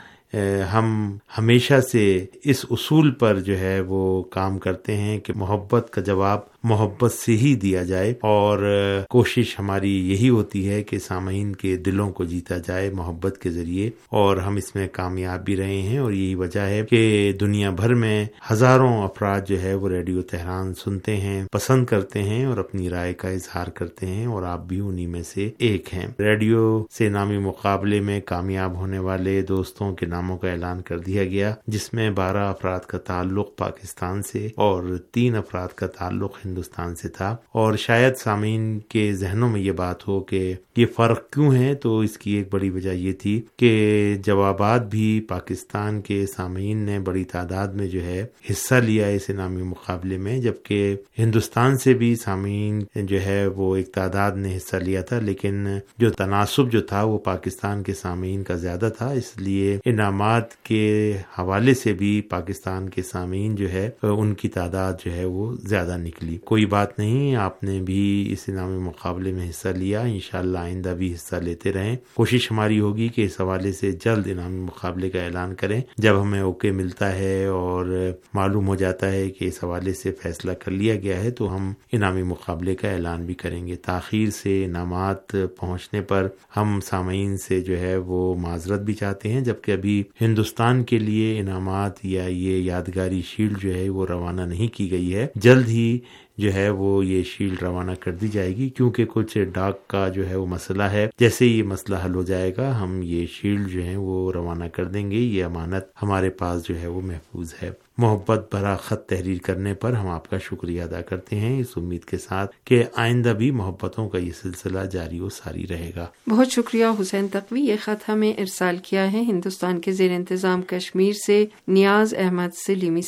ہم ہمیشہ سے اس اصول پر جو ہے وہ کام کرتے ہیں کہ محبت کا جواب محبت سے ہی دیا جائے، اور کوشش ہماری یہی ہوتی ہے کہ سامعین کے دلوں کو جیتا جائے محبت کے ذریعے، اور ہم اس میں کامیاب بھی رہے ہیں۔ اور یہی وجہ ہے کہ دنیا بھر میں ہزاروں افراد جو ہے وہ ریڈیو تہران سنتے ہیں، پسند کرتے ہیں اور اپنی رائے کا اظہار کرتے ہیں، اور آپ بھی انہی میں سے ایک ہیں۔ ریڈیو سے نامی مقابلے میں کامیاب ہونے والے دوستوں کے ناموں کا اعلان کر دیا گیا، جس میں 12 افراد کا تعلق پاکستان سے اور 3 افراد کا تعلق ہندوستان ہندوستان سے تھا، اور شاید سامعین کے ذہنوں میں یہ بات ہو کہ یہ فرق کیوں ہے، تو اس کی ایک بڑی وجہ یہ تھی کہ جوابات بھی پاکستان کے سامعین نے بڑی تعداد میں جو ہے حصہ لیا اس انعامی مقابلے میں، جبکہ ہندوستان سے بھی سامعین جو ہے وہ ایک تعداد نے حصہ لیا تھا، لیکن جو تناسب جو تھا وہ پاکستان کے سامعین کا زیادہ تھا، اس لیے انعامات کے حوالے سے بھی پاکستان کے سامعین جو ہے ان کی تعداد جو ہے وہ زیادہ نکلی۔ کوئی بات نہیں، آپ نے بھی اس انعامی مقابلے میں حصہ لیا، انشاءاللہ آئندہ بھی حصہ لیتے رہیں۔ کوشش ہماری ہوگی کہ اس حوالے سے جلد انعامی مقابلے کا اعلان کریں، جب ہمیں اوکے ملتا ہے اور معلوم ہو جاتا ہے کہ اس حوالے سے فیصلہ کر لیا گیا ہے تو ہم انعامی مقابلے کا اعلان بھی کریں گے۔ تاخیر سے انعامات پہنچنے پر ہم سامعین سے جو ہے وہ معذرت بھی چاہتے ہیں، جبکہ ابھی ہندوستان کے لیے انعامات یا یہ یادگاری شیلڈ جو ہے وہ روانہ نہیں کی گئی ہے۔ جلد ہی جو ہے وہ یہ شیلڈ روانہ کر دی جائے گی، کیونکہ کچھ ڈاک کا جو ہے وہ مسئلہ ہے۔ جیسے یہ مسئلہ حل ہو جائے گا ہم یہ شیلڈ جو ہے وہ روانہ کر دیں گے۔ یہ امانت ہمارے پاس جو ہے وہ محفوظ ہے۔ محبت بھرا خط تحریر کرنے پر ہم آپ کا شکریہ ادا کرتے ہیں، اس امید کے ساتھ کہ آئندہ بھی محبتوں کا یہ سلسلہ جاری و ساری رہے گا۔ بہت شکریہ حسین تقوی۔ یہ خط ہمیں ارسال کیا ہے ہندوستان کے زیر انتظام کشمیر سے نیاز احمد سلیمی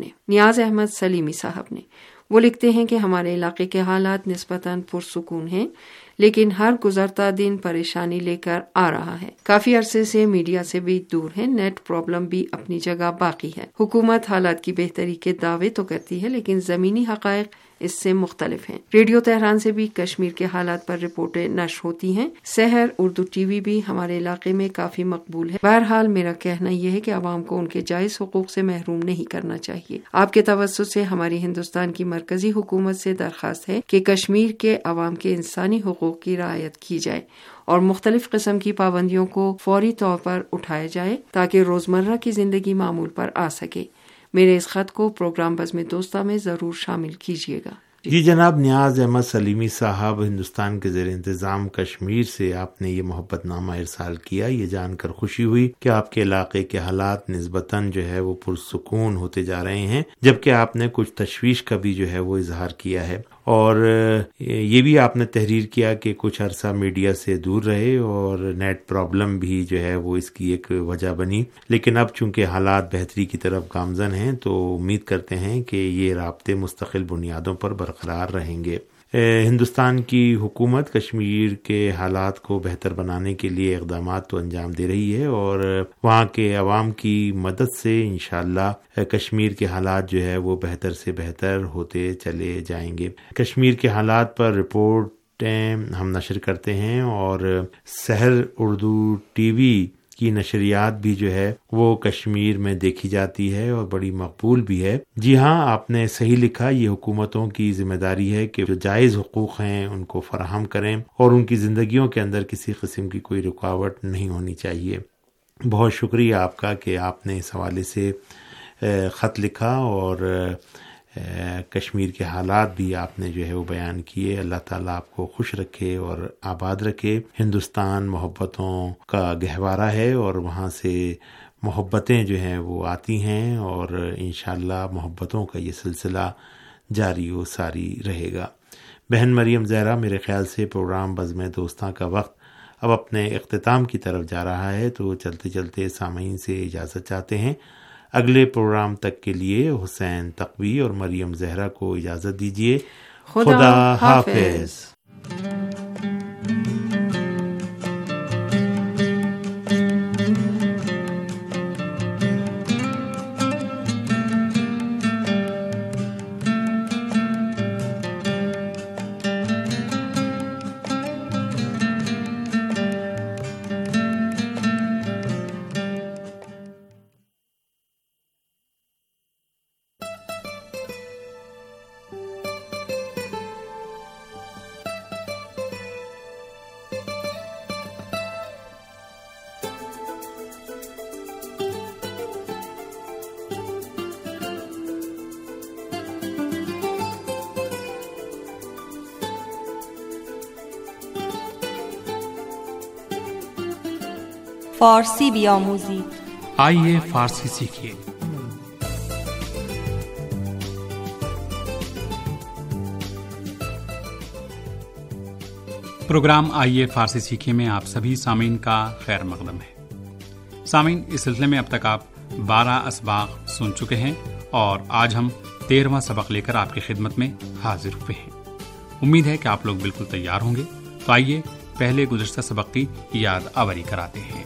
صاحب نے۔ وہ لکھتے ہیں کہ ہمارے علاقے کے حالات نسبتاً پرسکون ہیں، لیکن ہر گزرتا دن پریشانی لے کر آ رہا ہے۔ کافی عرصے سے میڈیا سے بھی دور ہے، نیٹ پرابلم بھی اپنی جگہ باقی ہے۔ حکومت حالات کی بہتری کے دعوے تو کرتی ہے، لیکن زمینی حقائق اس سے مختلف ہیں۔ ریڈیو تہران سے بھی کشمیر کے حالات پر رپورٹیں نشر ہوتی ہیں۔ سحر اردو ٹی وی بھی ہمارے علاقے میں کافی مقبول ہے۔ بہرحال میرا کہنا یہ ہے کہ عوام کو ان کے جائز حقوق سے محروم نہیں کرنا چاہیے۔ آپ کے توسط سے ہماری ہندوستان کی مرکزی حکومت سے درخواست ہے کہ کشمیر کے عوام کے انسانی حقوق کی رعایت کی جائے اور مختلف قسم کی پابندیوں کو فوری طور پر اٹھایا جائے تاکہ روزمرہ کی زندگی معمول پر آ سکے۔ میرے اس خط کو پروگرام بزم دوستہ میں ضرور شامل کیجیے گا۔ جی جناب نیاز احمد سلیمی صاحب، ہندوستان کے زیر انتظام کشمیر سے آپ نے یہ محبت نامہ ارسال کیا۔ یہ جان کر خوشی ہوئی کہ آپ کے علاقے کے حالات نسبتاً جو ہے وہ پرسکون ہوتے جا رہے ہیں، جبکہ آپ نے کچھ تشویش کا بھی جو ہے وہ اظہار کیا ہے، اور یہ بھی آپ نے تحریر کیا کہ کچھ عرصہ میڈیا سے دور رہے اور نیٹ پرابلم بھی جو ہے وہ اس کی ایک وجہ بنی، لیکن اب چونکہ حالات بہتری کی طرف گامزن ہیں تو امید کرتے ہیں کہ یہ رابطے مستقل بنیادوں پر برقرار رہیں گے۔ ہندوستان کی حکومت کشمیر کے حالات کو بہتر بنانے کے لیے اقدامات تو انجام دے رہی ہے، اور وہاں کے عوام کی مدد سے انشاءاللہ کشمیر کے حالات جو ہے وہ بہتر سے بہتر ہوتے چلے جائیں گے۔ کشمیر کے حالات پر رپورٹیں ہم نشر کرتے ہیں، اور سحر اردو ٹی وی کی نشریات بھی جو ہے وہ کشمیر میں دیکھی جاتی ہے اور بڑی مقبول بھی ہے۔ جی ہاں، آپ نے صحیح لکھا، یہ حکومتوں کی ذمہ داری ہے کہ جو جائز حقوق ہیں ان کو فراہم کریں، اور ان کی زندگیوں کے اندر کسی قسم کی کوئی رکاوٹ نہیں ہونی چاہیے۔ بہت شکریہ آپ کا کہ آپ نے اس حوالے سے خط لکھا، اور کشمیر کے حالات بھی آپ نے جو ہے وہ بیان کیے۔ اللہ تعالیٰ آپ کو خوش رکھے اور آباد رکھے۔ ہندوستان محبتوں کا گہوارہ ہے، اور وہاں سے محبتیں جو ہیں وہ آتی ہیں، اور انشاءاللہ محبتوں کا یہ سلسلہ جاری و ساری رہے گا۔ بہن مریم زہرا، میرے خیال سے پروگرام بزم دوستاں کا وقت اب اپنے اختتام کی طرف جا رہا ہے، تو چلتے چلتے سامعین سے اجازت چاہتے ہیں۔ اگلے پروگرام تک کے لیے حسین تقوی اور مریم زہرا کو اجازت دیجیے۔ خدا حافظ۔ فارسی بیاموزید، آئیے فارسی سیکھیے۔ प्रोग्राम आइए फारसी सीखे में आप सभी सामीन का खैर मकदम है। सामीन, इस सिलसिले में अब तक आप 12 असबाग सुन चुके हैं और आज हम 13वां सबक लेकर आपकी खिदमत में हाजिर हुए हैं। उम्मीद है कि आप लोग बिल्कुल तैयार होंगे। तो आइए पहले गुज़श्ता सबक की याद आवरी कराते हैं।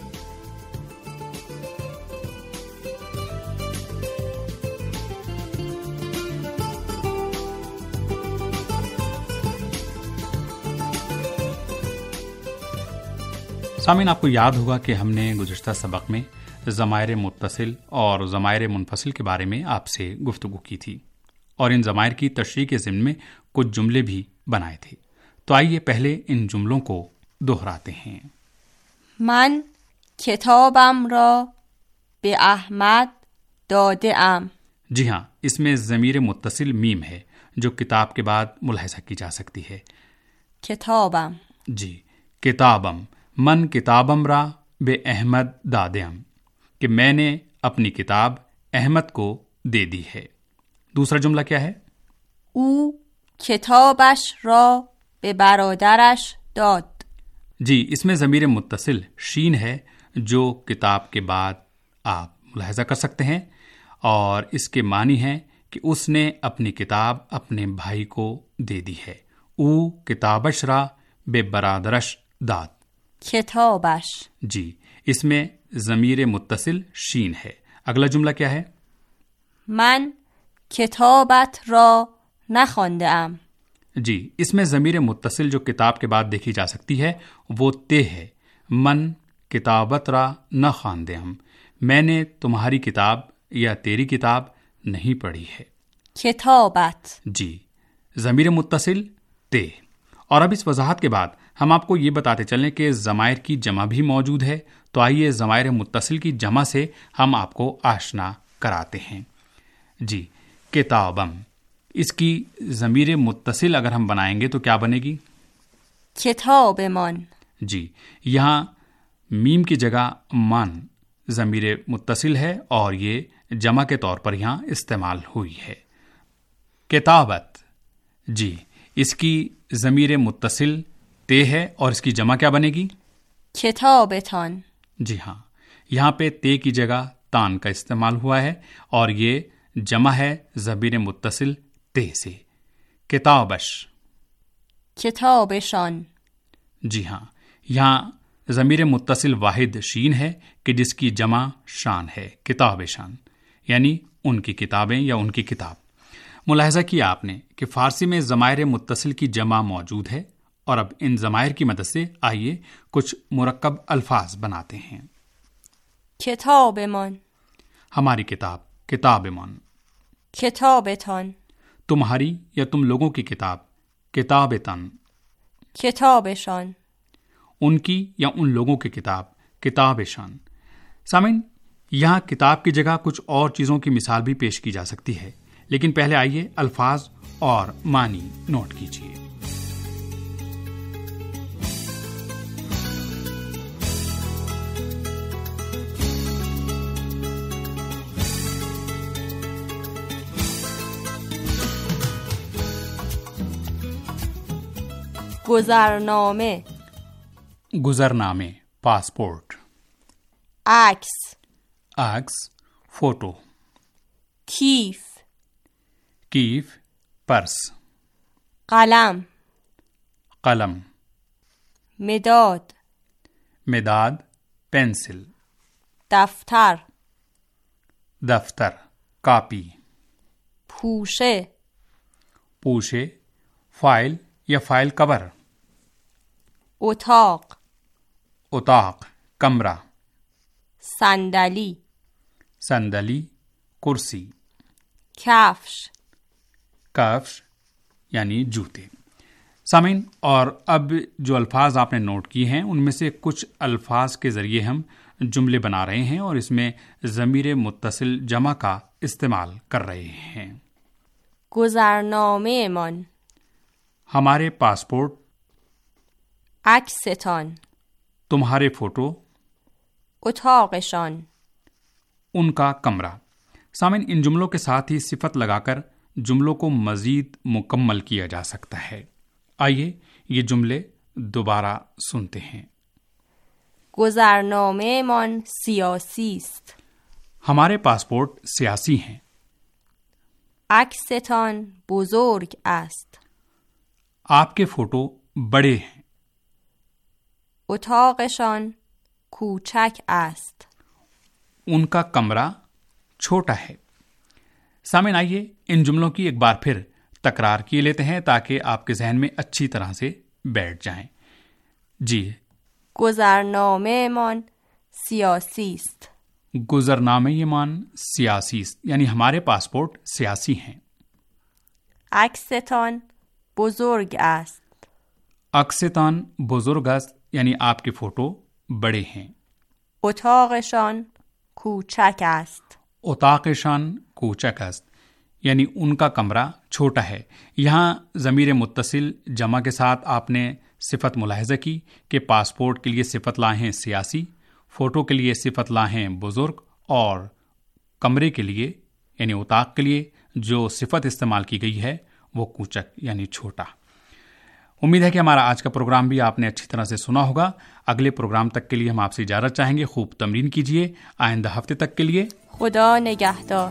सामीन, आपको याद होगा कि हमने गुज़श्ता सबक में ज़मायर मुत्तसिल और ज़मायर मुनफसिल के बारे में आपसे गुफ्तगू की थी और इन ज़मायर की तशरीह के ज़िम्न में कुछ जुमले भी बनाए थे। तो आइए पहले इन जुमलों को दोहराते हैं। من کتابم را به احمد داده ام. जी हाँ, इसमें ज़मीर मुत्तसिल मीम है जो किताब के बाद मुलाहिज़ा की जा सकती है। کتابم. जी, किताबम मन किताबम रा बे अहमद दादेम कि मैंने अपनी किताब अहमद को दे दी है। दूसरा जुमला क्या है? او کتابش را به برادرش داد. जी, इसमें ज़मीर मुत्तसिल शीन है जो किताब के बाद आप मुलाहिज़ा कर सकते हैं और इसके मानी है कि उसने अपनी किताब अपने भाई को दे दी है। ऊ किताबश रा बे बरादरश दाद। کتابش. जी, इसमें ज़मीर मुत्तसिल शीन है। अगला जुमला क्या है? من کتابت را نخوانده ام. जी, इसमें ज़मीर मुत्तसिल जो किताब के बाद देखी जा सकती है वो ते है। मन किताबत रा न खानदे हम, मैंने तुम्हारी किताब या तेरी किताब नहीं पढ़ी है। کتابت. जी, ज़मीर मुत्तसिल ते। और अब इस वजाहत के बाद हम आपको ये बताते चलें कि ज़मायर की जमा भी मौजूद है। तो आइए ज़मायर मुत्तसिल की जमा से हम आपको आशना कराते हैं। जी, किताबम, इसकी ज़मीर मुत्तसिल अगर हम बनाएंगे तो क्या बनेगी? کتابمان. जी, यहाँ मीम की जगह मन ज़मीर मुत्तसिल है और ये जमा के तौर पर यहाँ इस्तेमाल हुई है। किताबत, जी, इसकी ज़मीर मुत्तसिल ते है और इसकी जमा क्या बनेगी? کتابتان. जी हाँ, यहाँ पे ते की जगह तान का इस्तेमाल हुआ है और ये जमा है ज़मीर मुत्तसिल ते से। किताबश. کتابشان. जी हाँ, यहाँ ज़मीर मुत्तसिल वाहिद शीन है कि जिसकी जमा शान है, किताब शान, यानी उनकी किताबें या उनकी किताब। मुलाहिज़ा किया आपने कि फ़ारसी में ज़मायर मुत्तसिल की जमा मौजूद है और अब इन ज़मायर की मदद से आइए कुछ मुरक्कब अल्फाज बनाते हैं। کتابمان. हमारी किताब, किताबमान। کتابتان. तुम्हारी या तुम लोगों की किताब, किताबतन। کتابشان. उनकी या उन लोगों की किताब, किताबशान। सामीन, यहाँ किताब की जगह कुछ और चीज़ों की मिसाल भी पेश की जा सकती है, लेकिन पहले आइए अल्फाज और मानी नोट कीजिए। گذرنامه. गुजरनामे, पासपोर्ट। عکس. आक्स, फोटो। کیف. कीफ, पर्स। قلم. कलम। مداد. मिदाद, पेंसिल। دفتر. दफ्तर, कापी। پوشه. पूशे, फाइल या फाइल कवर। اتاق. उताक, कमरा। صندلی. संदली, कुर्सी। کفش. कफ्श यानी जूते। सामीन, और अब जो अल्फाज आपने नोट किए हैं उनमें से कुछ अल्फाज के ज़रिए हम जुमले बना रहे हैं और इसमें ज़मीर मुत्तसिल जमा का इस्तेमाल कर रहे हैं। گذرنامه‌مان. हमारे पासपोर्ट। عکستان. तुम्हारे फोटो। اتاقشان. उनका कमरा। सामीन, इन जुमलों के साथ ही सिफत लगाकर जुमलों को मज़ीद मुकम्मल किया जा सकता है। आइए ये जुमले दोबारा सुनते हैं। گذرنامه‌مان سیاسی است. हमारे पासपोर्ट सियासी हैं. عکستان بزرگ است. आपके फोटो बड़े हैं. اتاقشان کوچک است. उनका कमरा छोटा है. सामने आइए इन जुमलों की एक बार फिर तकरार किए लेते हैं ताकि आपके जहन में अच्छी तरह से बैठ जाएं. जी. گذرنامه‌مان سیاسی است. गुजरनामेमान सियासी यानी हमारे पासपोर्ट सियासी हैं. عکستان بزرگ است. अक्सतान बुजुर्ग است यानी आपके फोटो बड़े हैं. اتاقشان کوچک است. उताकशान कोचक است यानी उनका कमरा छोटा है. यहाँ ज़मीर मुत्तसिल जमा के साथ आपने सिफत मुलाहिज़ा की कि पासपोर्ट के लिए सिफत लाए हैं सियासी, फ़ोटो के लिए सिफत लाए हैं बुज़ुर्ग और कमरे के लिए यानी उताक के लिए जो सिफत इस्तेमाल की गई है वो कूचक यानी छोटा. उम्मीद है कि हमारा आज का प्रोग्राम भी आपने अच्छी तरह से सुना होगा. अगले प्रोग्राम तक के लिए हम आपसे इजाज़त चाहेंगे. खूब तमरीन कीजिए. आइंदा हफ्ते तक के लिए खुदा निगहदार.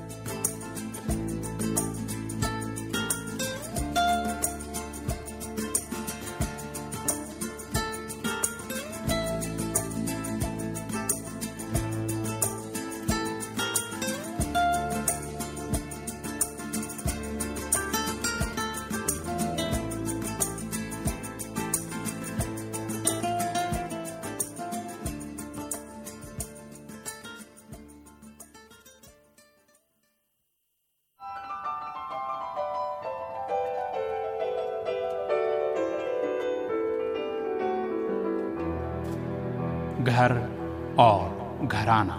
घर और घराना.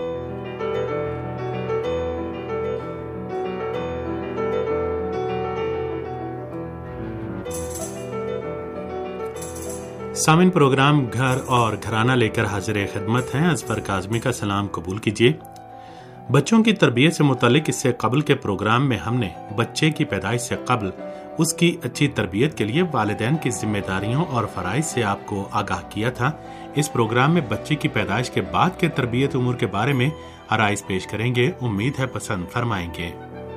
सामिन प्रोग्राम घर और घराना लेकर हाजिर खिदमत हैं. अजफर काज़मी का सलाम कबूल कीजिए. बच्चों की तरबियत से मुतालिक इससे कबल के प्रोग्राम में हमने बच्चे की पैदाइश से कबल उसकी अच्छी तरबियत के लिए वालिदैन की जिम्मेदारियों और फ़राइज़ से आपको आगाह किया था. इस प्रोग्राम में बच्चे की पैदाइश के बाद के तरबियत उमूर के बारे में आराइज़ पेश करेंगे. उम्मीद है पसंद फरमाएंगे.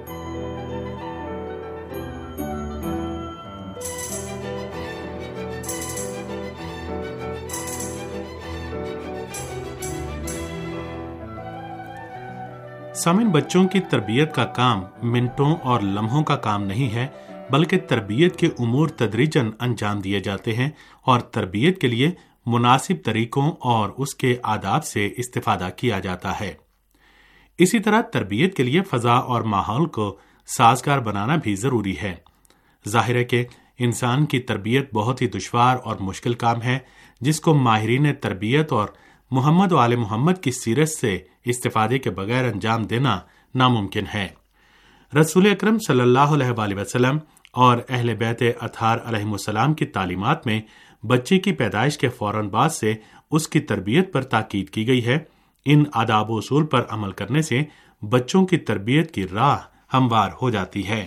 सामिन, बच्चों की तरबियत का काम मिनटों और लम्हों का काम नहीं है, बल्कि तरबियत के उमूर तदरीजन अंजाम दिए जाते हैं और तरबियत के लिए मुनासिब तरीकों और उसके आदाब से इस्तिफादा किया जाता है. इसी तरह तरबियत के लिए फ़ज़ा और माहौल को साजगार बनाना भी ज़रूरी है. ज़ाहिर है कि इंसान की तरबियत बहुत ही दुश्वार और मुश्किल काम है, जिसको माहिरीन तरबियत और मोहम्मद व आले मोहम्मद की सीरत से इस्तिफादे के बगैर अंजाम देना नामुमकिन है. रसूल अकरम सल्लल्लाहु अलैहि वसल्लम और अहले बैत अतहार अलैहिमुस्सलाम की तालीमात में बच्चे की पैदाइश के फौरन बाद से उसकी तरबियत पर ताकीद की गई है. इन आदाब व उसूल पर अमल करने से बच्चों की तरबियत की राह हमवार हो जाती है.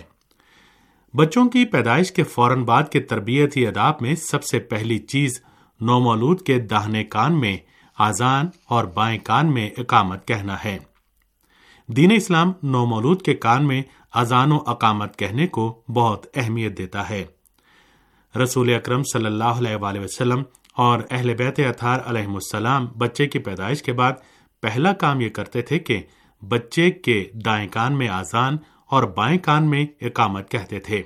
बच्चों की पैदाइश के फौरन बाद के तरबियती आदाब में सबसे पहली चीज नौमौलूद के दाहिने कान में आजान और बाएं कान में इकामत कहना है. दीन इस्लाम नौमौलूद के कान में अजान व अकामत कहने को बहुत अहमियत देता है. रसूल अकरम सल्लल्लाहु अलैहि वसल्लम और अहले बैत अतहार अलैहिमुस्सलाम बच्चे की पैदाइश के बाद पहला काम ये करते थे कि बच्चे के दाएं कान में आजान और बाएं कान में इकामत कहते थे.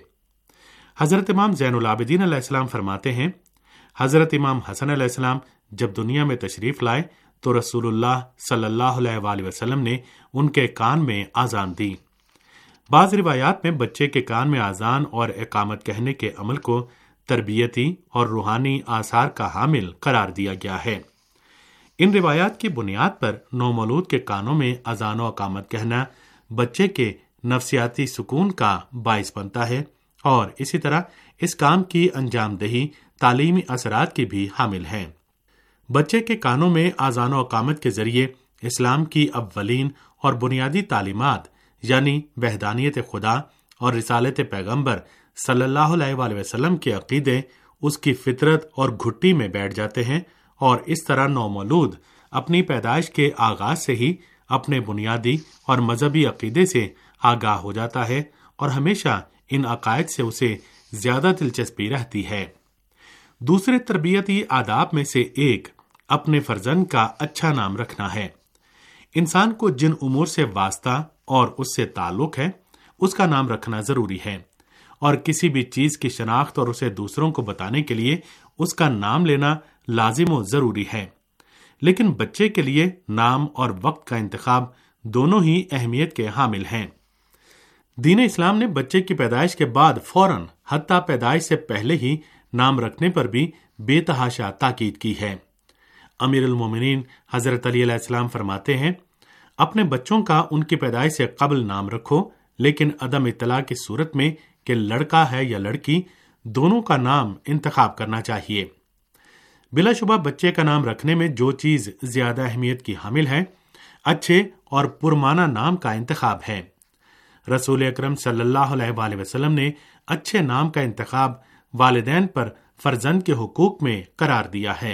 हजरत इमाम ज़ैनुल आबिदीन अलैहिस्सलाम फरमाते हैं, हजरत इमाम हसन अलैहिस्सलाम जब दुनिया में तशरीफ लाए तो रसूलुल्लाह सल्लल्लाहु अलैहि वसल्लम ने उनके कान में आजान दी. बाज़ रिवायात में बच्चे के कान में आजान और इकामत कहने के अमल को तरबियती और रूहानी आसार का हामिल करार दिया गया है. इन रिवायात की बुनियाद पर नौमौलूद के कानों में अजान और इकामत कहना बच्चे के नफ्सियाती सुकून का बाइस बनता है और इसी तरह इस काम की अंजामदही तालीमी असरात की भी हामिल है. बच्चे के कानों में आजान और इकामत के जरिए इस्लाम की अव्वलीन और बुनियादी तालीमात यानी वहदानियत खुदा और रिसालत पैगंबर सल्लल्लाहु अलैहि वसल्लम के अकीदे اس کی فطرت اور گھٹی میں بیٹھ جاتے ہیں، اور اس طرح نومولود اپنی پیدائش کے آغاز سے ہی اپنے بنیادی اور مذہبی عقیدے سے آگاہ ہو جاتا ہے، اور ہمیشہ ان عقائد سے اسے زیادہ دلچسپی رہتی ہے۔ دوسرے تربیتی آداب میں سے ایک اپنے فرزند کا اچھا نام رکھنا ہے۔ انسان کو جن امور سے واسطہ اور اس سے تعلق ہے اس کا نام رکھنا ضروری ہے، اور کسی بھی چیز کی شناخت اور اسے دوسروں کو بتانے کے لیے اس کا نام لینا لازم و ضروری ہے۔ لیکن بچے کے لیے نام اور وقت کا انتخاب دونوں ہی اہمیت کے حامل ہیں۔ دین اسلام نے بچے کی پیدائش کے بعد فوراً حتیٰ پیدائش سے پہلے ہی نام رکھنے پر بھی بے تحاشا تاکید کی ہے۔ امیر المومنین حضرت علی علیہ السلام فرماتے ہیں، اپنے بچوں کا ان کی پیدائش سے قبل نام رکھو، لیکن عدم اطلاع کی صورت میں کہ لڑکا ہے یا لڑکی، دونوں کا نام انتخاب کرنا چاہیے۔ بلا شبہ بچے کا نام رکھنے میں جو چیز زیادہ اہمیت کی حامل ہے، اچھے اور پرمعنی نام کا انتخاب ہے۔ رسول اکرم صلی اللہ علیہ وآلہ وسلم نے اچھے نام کا انتخاب والدین پر فرزند کے حقوق میں قرار دیا ہے۔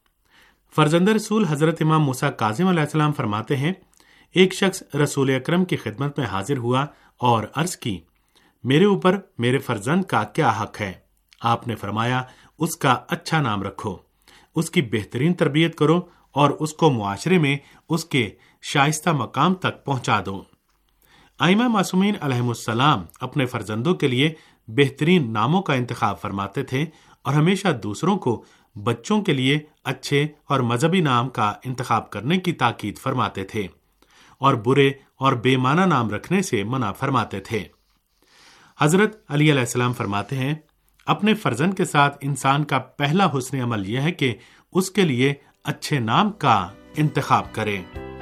فرزند رسول حضرت امام موسیٰ کاظم علیہ السلام فرماتے ہیں، ایک شخص رسول اکرم کی خدمت میں حاضر ہوا اور عرض کی، میرے اوپر میرے فرزند کا کیا حق ہے؟ آپ نے فرمایا، اس کا اچھا نام رکھو، اس کی بہترین تربیت کرو اور اس کو معاشرے میں اس کے شائستہ مقام تک پہنچا دو۔ ائمہ معصومین علیہم السلام اپنے فرزندوں کے لیے بہترین ناموں کا انتخاب فرماتے تھے، اور ہمیشہ دوسروں کو بچوں کے لیے اچھے اور مذہبی نام کا انتخاب کرنے کی تاکید فرماتے تھے، اور برے اور بے معنی نام رکھنے سے منع فرماتے تھے۔ حضرت علی علیہ السلام فرماتے ہیں، اپنے فرزند کے ساتھ انسان کا پہلا حسن عمل یہ ہے کہ اس کے لیے اچھے نام کا انتخاب کرے۔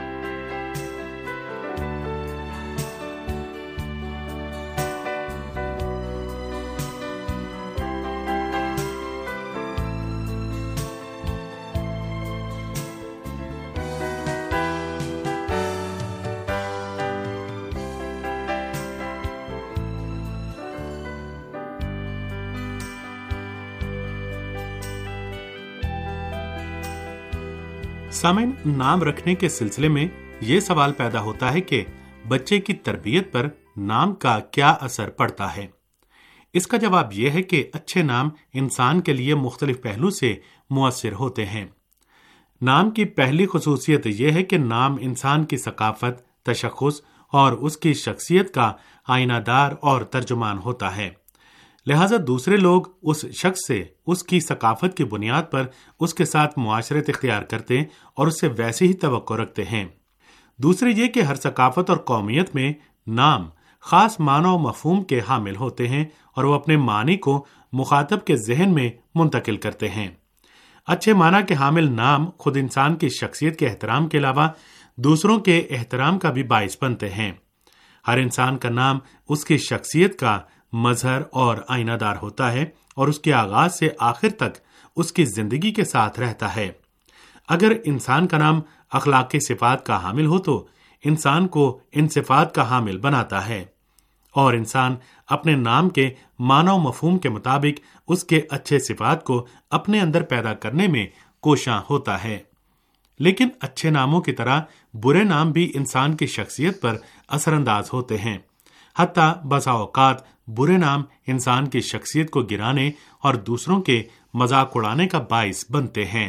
سامعین، نام رکھنے کے سلسلے میں یہ سوال پیدا ہوتا ہے کہ بچے کی تربیت پر نام کا کیا اثر پڑتا ہے؟ اس کا جواب یہ ہے کہ اچھے نام انسان کے لیے مختلف پہلو سے مؤثر ہوتے ہیں۔ نام کی پہلی خصوصیت یہ ہے کہ نام انسان کی ثقافت، تشخص اور اس کی شخصیت کا آئینہ دار اور ترجمان ہوتا ہے، لہذا دوسرے لوگ اس شخص سے اس کی ثقافت کی بنیاد پر اس کے ساتھ معاشرت اختیار کرتے اور اس سے ویسے ہی توقع رکھتے ہیں۔ دوسرے یہ کہ ہر ثقافت اور قومیت میں نام خاص معنی و مفہوم کے حامل ہوتے ہیں اور وہ اپنے معنی کو مخاطب کے ذہن میں منتقل کرتے ہیں۔ اچھے معنی کے حامل نام خود انسان کی شخصیت کے احترام کے علاوہ دوسروں کے احترام کا بھی باعث بنتے ہیں۔ ہر انسان کا نام اس کی شخصیت کا مظہر اور آئینہ دار ہوتا ہے اور اس کے آغاز سے آخر تک اس کی زندگی کے ساتھ رہتا ہے۔ اگر انسان کا نام اخلاقی صفات کا حامل ہو تو انسان کو ان صفات کا حامل بناتا ہے، اور انسان اپنے نام کے معنی و مفہوم کے مطابق اس کے اچھے صفات کو اپنے اندر پیدا کرنے میں کوشاں ہوتا ہے۔ لیکن اچھے ناموں کی طرح برے نام بھی انسان کی شخصیت پر اثر انداز ہوتے ہیں، حتیٰ بسا اوقات برے نام انسان کی شخصیت کو گرانے اور دوسروں کے مذاق اڑانے کا باعث بنتے ہیں۔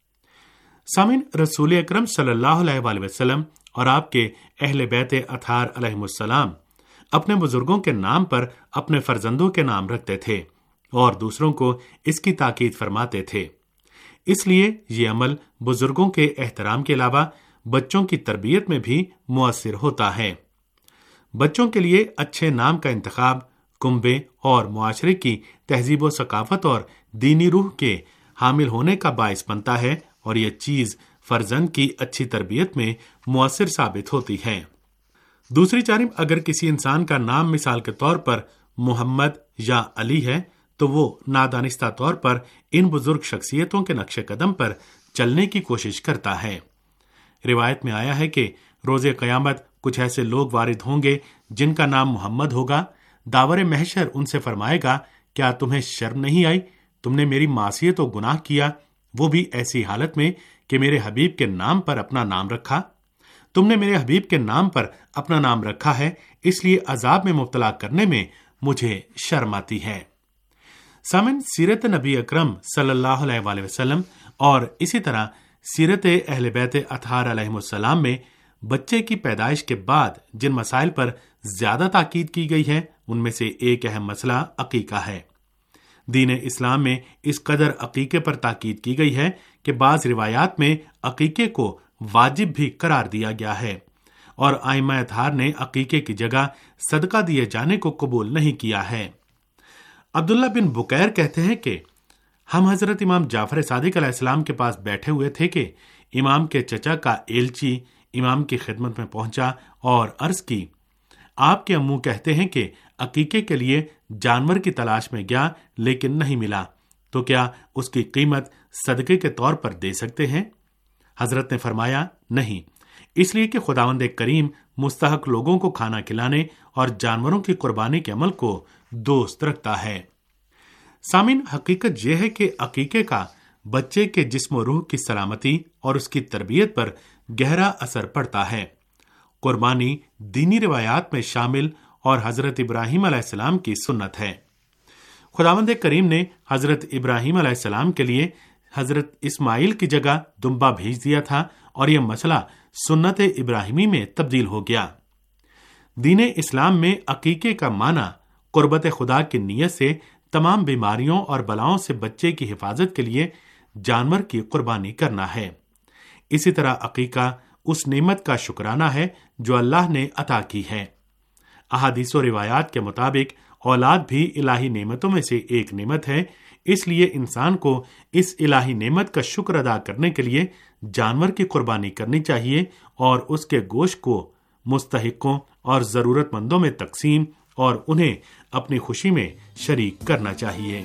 سامعین، رسول اکرم صلی اللہ علیہ وآلہ وسلم اور آپ کے اہل بیت اطہار علیہم السلام اپنے بزرگوں کے نام پر اپنے فرزندوں کے نام رکھتے تھے اور دوسروں کو اس کی تاکید فرماتے تھے۔ اس لیے یہ عمل بزرگوں کے احترام کے علاوہ بچوں کی تربیت میں بھی مؤثر ہوتا ہے۔ بچوں کے لیے اچھے نام کا انتخاب کنبے اور معاشرے کی تہذیب و ثقافت اور دینی روح کے حامل ہونے کا باعث بنتا ہے، اور یہ چیز فرزند کی اچھی تربیت میں مؤثر ثابت ہوتی ہے۔ دوسری جانب اگر کسی انسان کا نام مثال کے طور پر محمد یا علی ہے تو وہ نادانستہ طور پر ان بزرگ شخصیتوں کے نقش قدم پر چلنے کی کوشش کرتا ہے۔ روایت میں آیا ہے کہ روز قیامت کچھ ایسے لوگ وارد ہوں گے جن کا نام محمد ہوگا۔ داور محشر ان سے فرمائے گا، کیا تمہیں شرم نہیں آئی تم نے میری معصیت و گناہ کیا، وہ بھی ایسی حالت میں کہ میرے حبیب کے نام پر اپنا نام رکھا۔ تم نے میرے حبیب کے نام پر اپنا نام رکھا ہے، اس لیے عذاب میں مبتلا کرنے میں مجھے شرم آتی ہے۔ سامن، سیرت نبی اکرم صلی اللہ علیہ وآلہ وسلم اور اسی طرح سیرت اہل بیت اطہار علیہم السلام میں بچے کی پیدائش کے بعد جن مسائل پر زیادہ تاکید کی گئی ہے ان میں سے ایک اہم مسئلہ عقیقہ ہے۔ دین اسلام میں اس قدر عقیقے پر تاکید کی گئی ہے کہ بعض روایات میں عقیقے کو واجب بھی قرار دیا گیا ہے، اور ائمہ اطہار نے عقیقے کی جگہ صدقہ دیے جانے کو قبول نہیں کیا ہے۔ عبداللہ بن بکیر کہتے ہیں کہ ہم حضرت امام جعفر صادق علیہ السلام کے پاس بیٹھے ہوئے تھے کہ امام کے چچا کا ایلچی امام کی خدمت میں پہنچا اور عرض کی، آپ کے امو کہتے ہیں کہ عقیقے کے لیے جانور کی تلاش میں گیا لیکن نہیں ملا، تو کیا اس کی قیمت صدقے کے طور پر دے سکتے ہیں؟ حضرت نے فرمایا نہیں، اس لیے کہ خداوند کریم مستحق لوگوں کو کھانا کھلانے اور جانوروں کی قربانی کے عمل کو دوست رکھتا ہے۔ سامن، حقیقت یہ ہے کہ عقیقے کا بچے کے جسم و روح کی سلامتی اور اس کی تربیت پر گہرا اثر پڑتا ہے۔ قربانی دینی روایات میں شامل اور حضرت ابراہیم علیہ السلام کی سنت ہے۔ خداوند کریم نے حضرت ابراہیم علیہ السلام کے لیے حضرت اسماعیل کی جگہ دمبا بھیج دیا تھا، اور یہ مسئلہ سنت ابراہیمی میں تبدیل ہو گیا۔ دین اسلام میں عقیقے کا معنی قربت خدا کی نیت سے تمام بیماریوں اور بلاؤں سے بچے کی حفاظت کے لیے جانور کی قربانی کرنا ہے۔ اسی طرح عقیقہ اس نعمت کا شکرانہ ہے جو اللہ نے عطا کی ہے۔ احادیث و روایات کے مطابق اولاد بھی الہی نعمتوں میں سے ایک نعمت ہے، اس لیے انسان کو اس الہی نعمت کا شکر ادا کرنے کے لیے جانور کی قربانی کرنی چاہیے اور اس کے گوشت کو مستحقوں اور ضرورت مندوں میں تقسیم اور انہیں اپنی خوشی میں شریک کرنا چاہیے۔